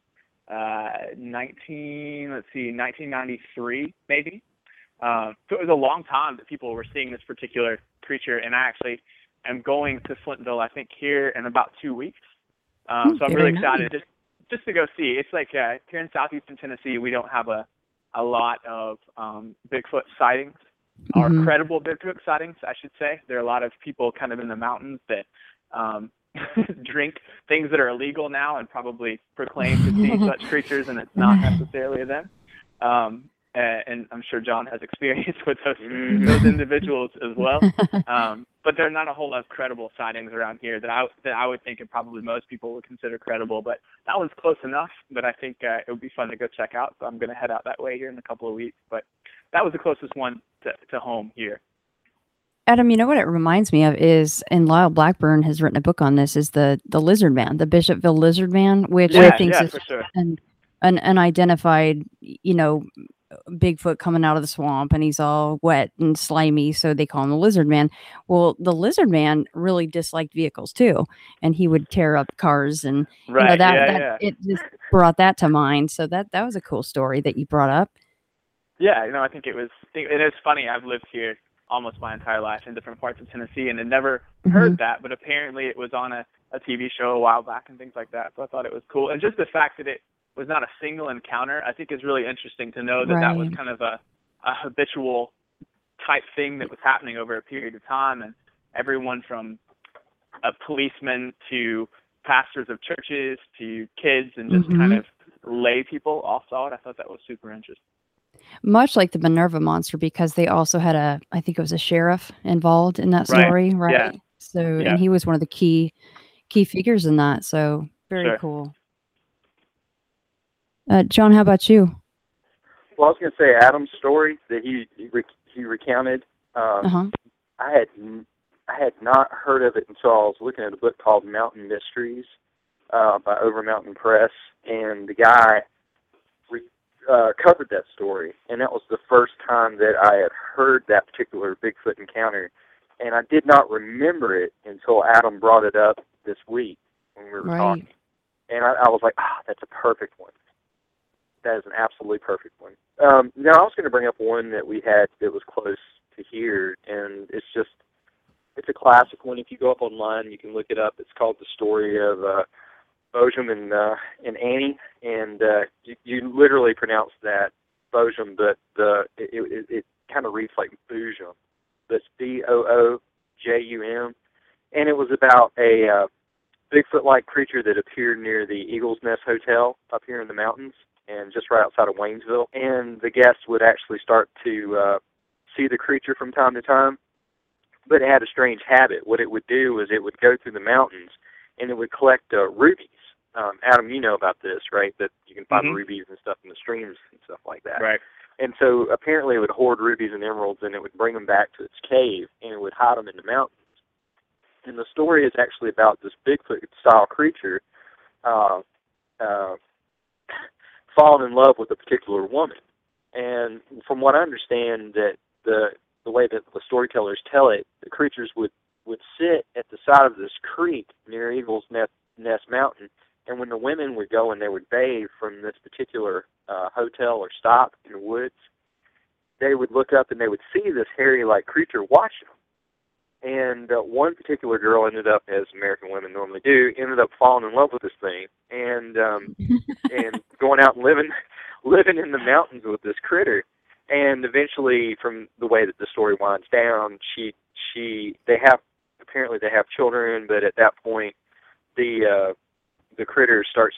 1993 maybe. So it was a long time that people were seeing this particular creature, and I actually am going to Flintville, I think, here in about 2 weeks. So I'm really excited just to go see. It's like here in southeastern Tennessee, we don't have a lot of Bigfoot sightings, or credible Bigfoot sightings, I should say. There are a lot of people kind of in the mountains that drink things that are illegal now and probably proclaim to see such creatures, and it's not necessarily them. And I'm sure John has experience with those individuals as well. But there are not a whole lot of credible sightings around here that I would think and probably most people would consider credible. But that one's close enough that I think it would be fun to go check out. So I'm going to head out that way here in a couple of weeks. But that was the closest one to home here. Adam, you know what it reminds me of is, and Lyle Blackburn has written a book on this, is the Lizard Man, the Bishopville Lizard Man, which I think is for sure. an unidentified, Bigfoot coming out of the swamp, and he's all wet and slimy, so they call him the Lizard Man. Well, the Lizard Man really disliked vehicles too, and he would tear up cars, and it just brought that to mind. So that was a cool story that you brought up. Yeah, I think it is funny. I've lived here almost my entire life in different parts of Tennessee, and had never heard that, but apparently it was on a TV show a while back and things like that. So I thought it was cool, and just the fact that it was not a single encounter, I think is really interesting to know that that was kind of a habitual type thing that was happening over a period of time, and everyone from a policeman to pastors of churches to kids and just kind of lay people all saw it. I thought that was super interesting. Much like the Minerva monster, because they also had I think it was a sheriff involved in that story, right? Yeah. So, and he was one of the key figures in that. So very cool. John, how about you? Well, I was going to say Adam's story that he recounted. I had not heard of it until I was looking at a book called Mountain Mysteries by Over Mountain Press, and the guy covered that story, and that was the first time that I had heard that particular Bigfoot encounter, and I did not remember it until Adam brought it up this week when we were talking, and I was like, that's a perfect one. That is an absolutely perfect one. Now, I was going to bring up one that we had that was close to here, and it's a classic one. If you go up online, you can look it up. It's called The Story of Bosom and Annie, and you literally pronounce that Bosom, but it kind of reads like Boojum. That's Boojum, and it was about a Bigfoot-like creature that appeared near the Eagles Nest Hotel up here in the mountains, and just right outside of Waynesville. And the guests would actually start to see the creature from time to time, but it had a strange habit. What it would do was it would go through the mountains, and it would collect rubies. Adam, you know about this, right? That you can find rubies and stuff in the streams and stuff like that. Right. And so apparently it would hoard rubies and emeralds, and it would bring them back to its cave, and it would hide them in the mountains. And the story is actually about this Bigfoot-style creature falling in love with a particular woman. And from what I understand, that the way that the storytellers tell it, the creatures would sit at the side of this creek near Eagles Nest Mountain, and when the women would go and they would bathe from this particular hotel or stop in the woods, they would look up and they would see this hairy-like creature watching them. And one particular girl ended up, as American women normally do, ended up falling in love with this thing and and going out and living in the mountains with this critter. And eventually, from the way that the story winds down, apparently they have children, but at that point, the creature starts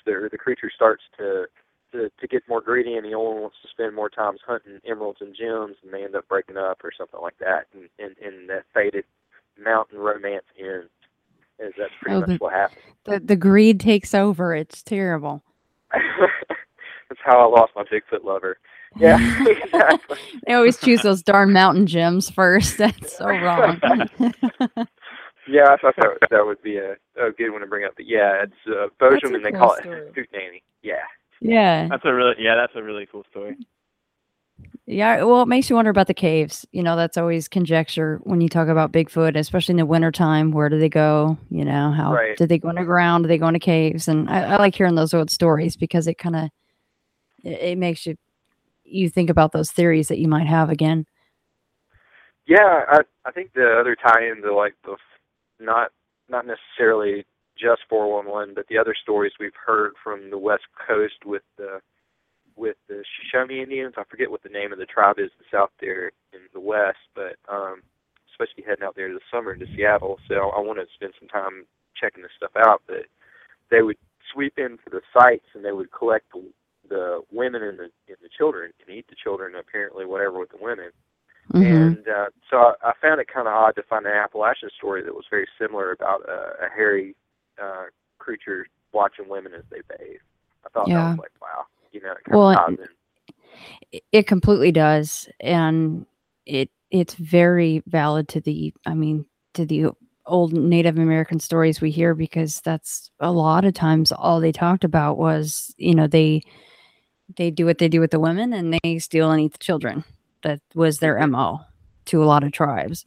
to get more greedy, and he only wants to spend more time hunting emeralds and gems, and they end up breaking up or something like that, and that faded mountain romance ends. As that's pretty much what happens. The greed takes over. It's terrible. That's how I lost my Bigfoot lover. Yeah, exactly. They always choose those darn mountain gems first. That's so wrong. Yeah, I thought that would be a good one to bring up. But yeah, it's Bozeman, and they call it Hootenanny. Yeah. Yeah. That's a really cool story. Yeah, well, it makes you wonder about the caves. That's always conjecture when you talk about Bigfoot, especially in the wintertime. Where do they go? How did they go underground? Do they go into caves? And I like hearing those old stories because it kind of it makes you think about those theories that you might have again. Yeah, I think the other tie-in to like the not necessarily just 411, but the other stories we've heard from the West Coast with the Shoshone Indians. I forget what the name of the tribe is that's out there in the West, but especially heading out there this summer into Seattle. So I want to spend some time checking this stuff out. But they would sweep into the sites and they would collect the women and the children and eat the children, apparently, whatever, with the women. Mm-hmm. And so I found it kind of odd to find an Appalachian story that was very similar about a hairy creature watching women as they bathe. I thought that was like, wow. It kind of ties in. It completely does, and it's very valid to the old Native American stories we hear, because that's a lot of times all they talked about was they do what they do with the women and they steal and eat the children. That was their MO to a lot of tribes.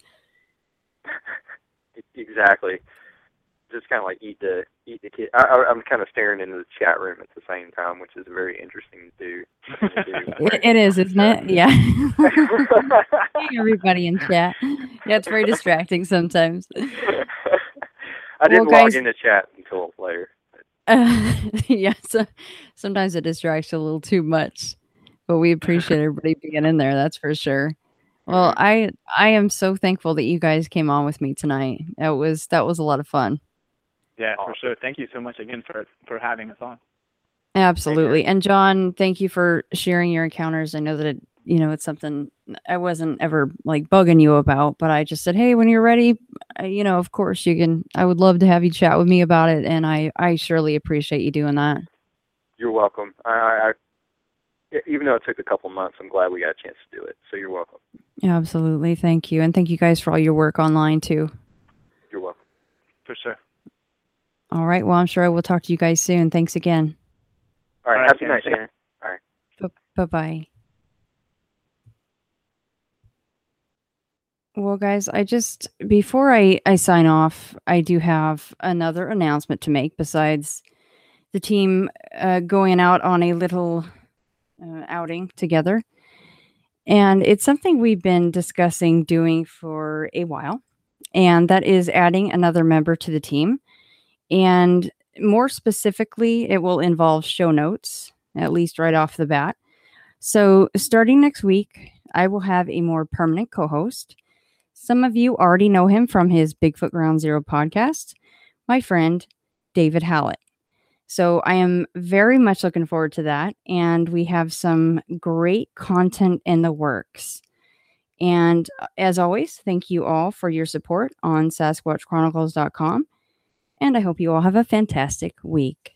Exactly. Just kind of like eat the kid. I'm kind of staring into the chat room at the same time, which is very interesting to do. It is, isn't it? Yeah. Hey, everybody in chat. Yeah, it's very distracting sometimes. I didn't log into chat until later. Yeah, so sometimes it distracts you a little too much, but we appreciate everybody being in there. That's for sure. Well, I am so thankful that you guys came on with me tonight. That was a lot of fun. Yeah, for sure. Thank you so much again for having us on. Absolutely. And John, thank you for sharing your encounters. I know that it's something I wasn't ever like bugging you about, but I just said, hey, when you're ready, of course you can. I would love to have you chat with me about it, and I surely appreciate you doing that. You're welcome. I even though it took a couple months, I'm glad we got a chance to do it. So you're welcome. Absolutely. Thank you. And thank you guys for all your work online too. You're welcome. For sure. All right. Well, I'm sure I will talk to you guys soon. Thanks again. All right. Have a good night, Shannon. All right. Bye-bye. Well, guys, before I sign off, I do have another announcement to make besides the team going out on a little outing together. And it's something we've been discussing doing for a while, and that is adding another member to the team. And more specifically, it will involve show notes, at least right off the bat. So starting next week, I will have a more permanent co-host. Some of you already know him from his Bigfoot Ground Zero podcast, my friend, David Hallett. So I am very much looking forward to that. And we have some great content in the works. And as always, thank you all for your support on SasquatchChronicles.com. And I hope you all have a fantastic week.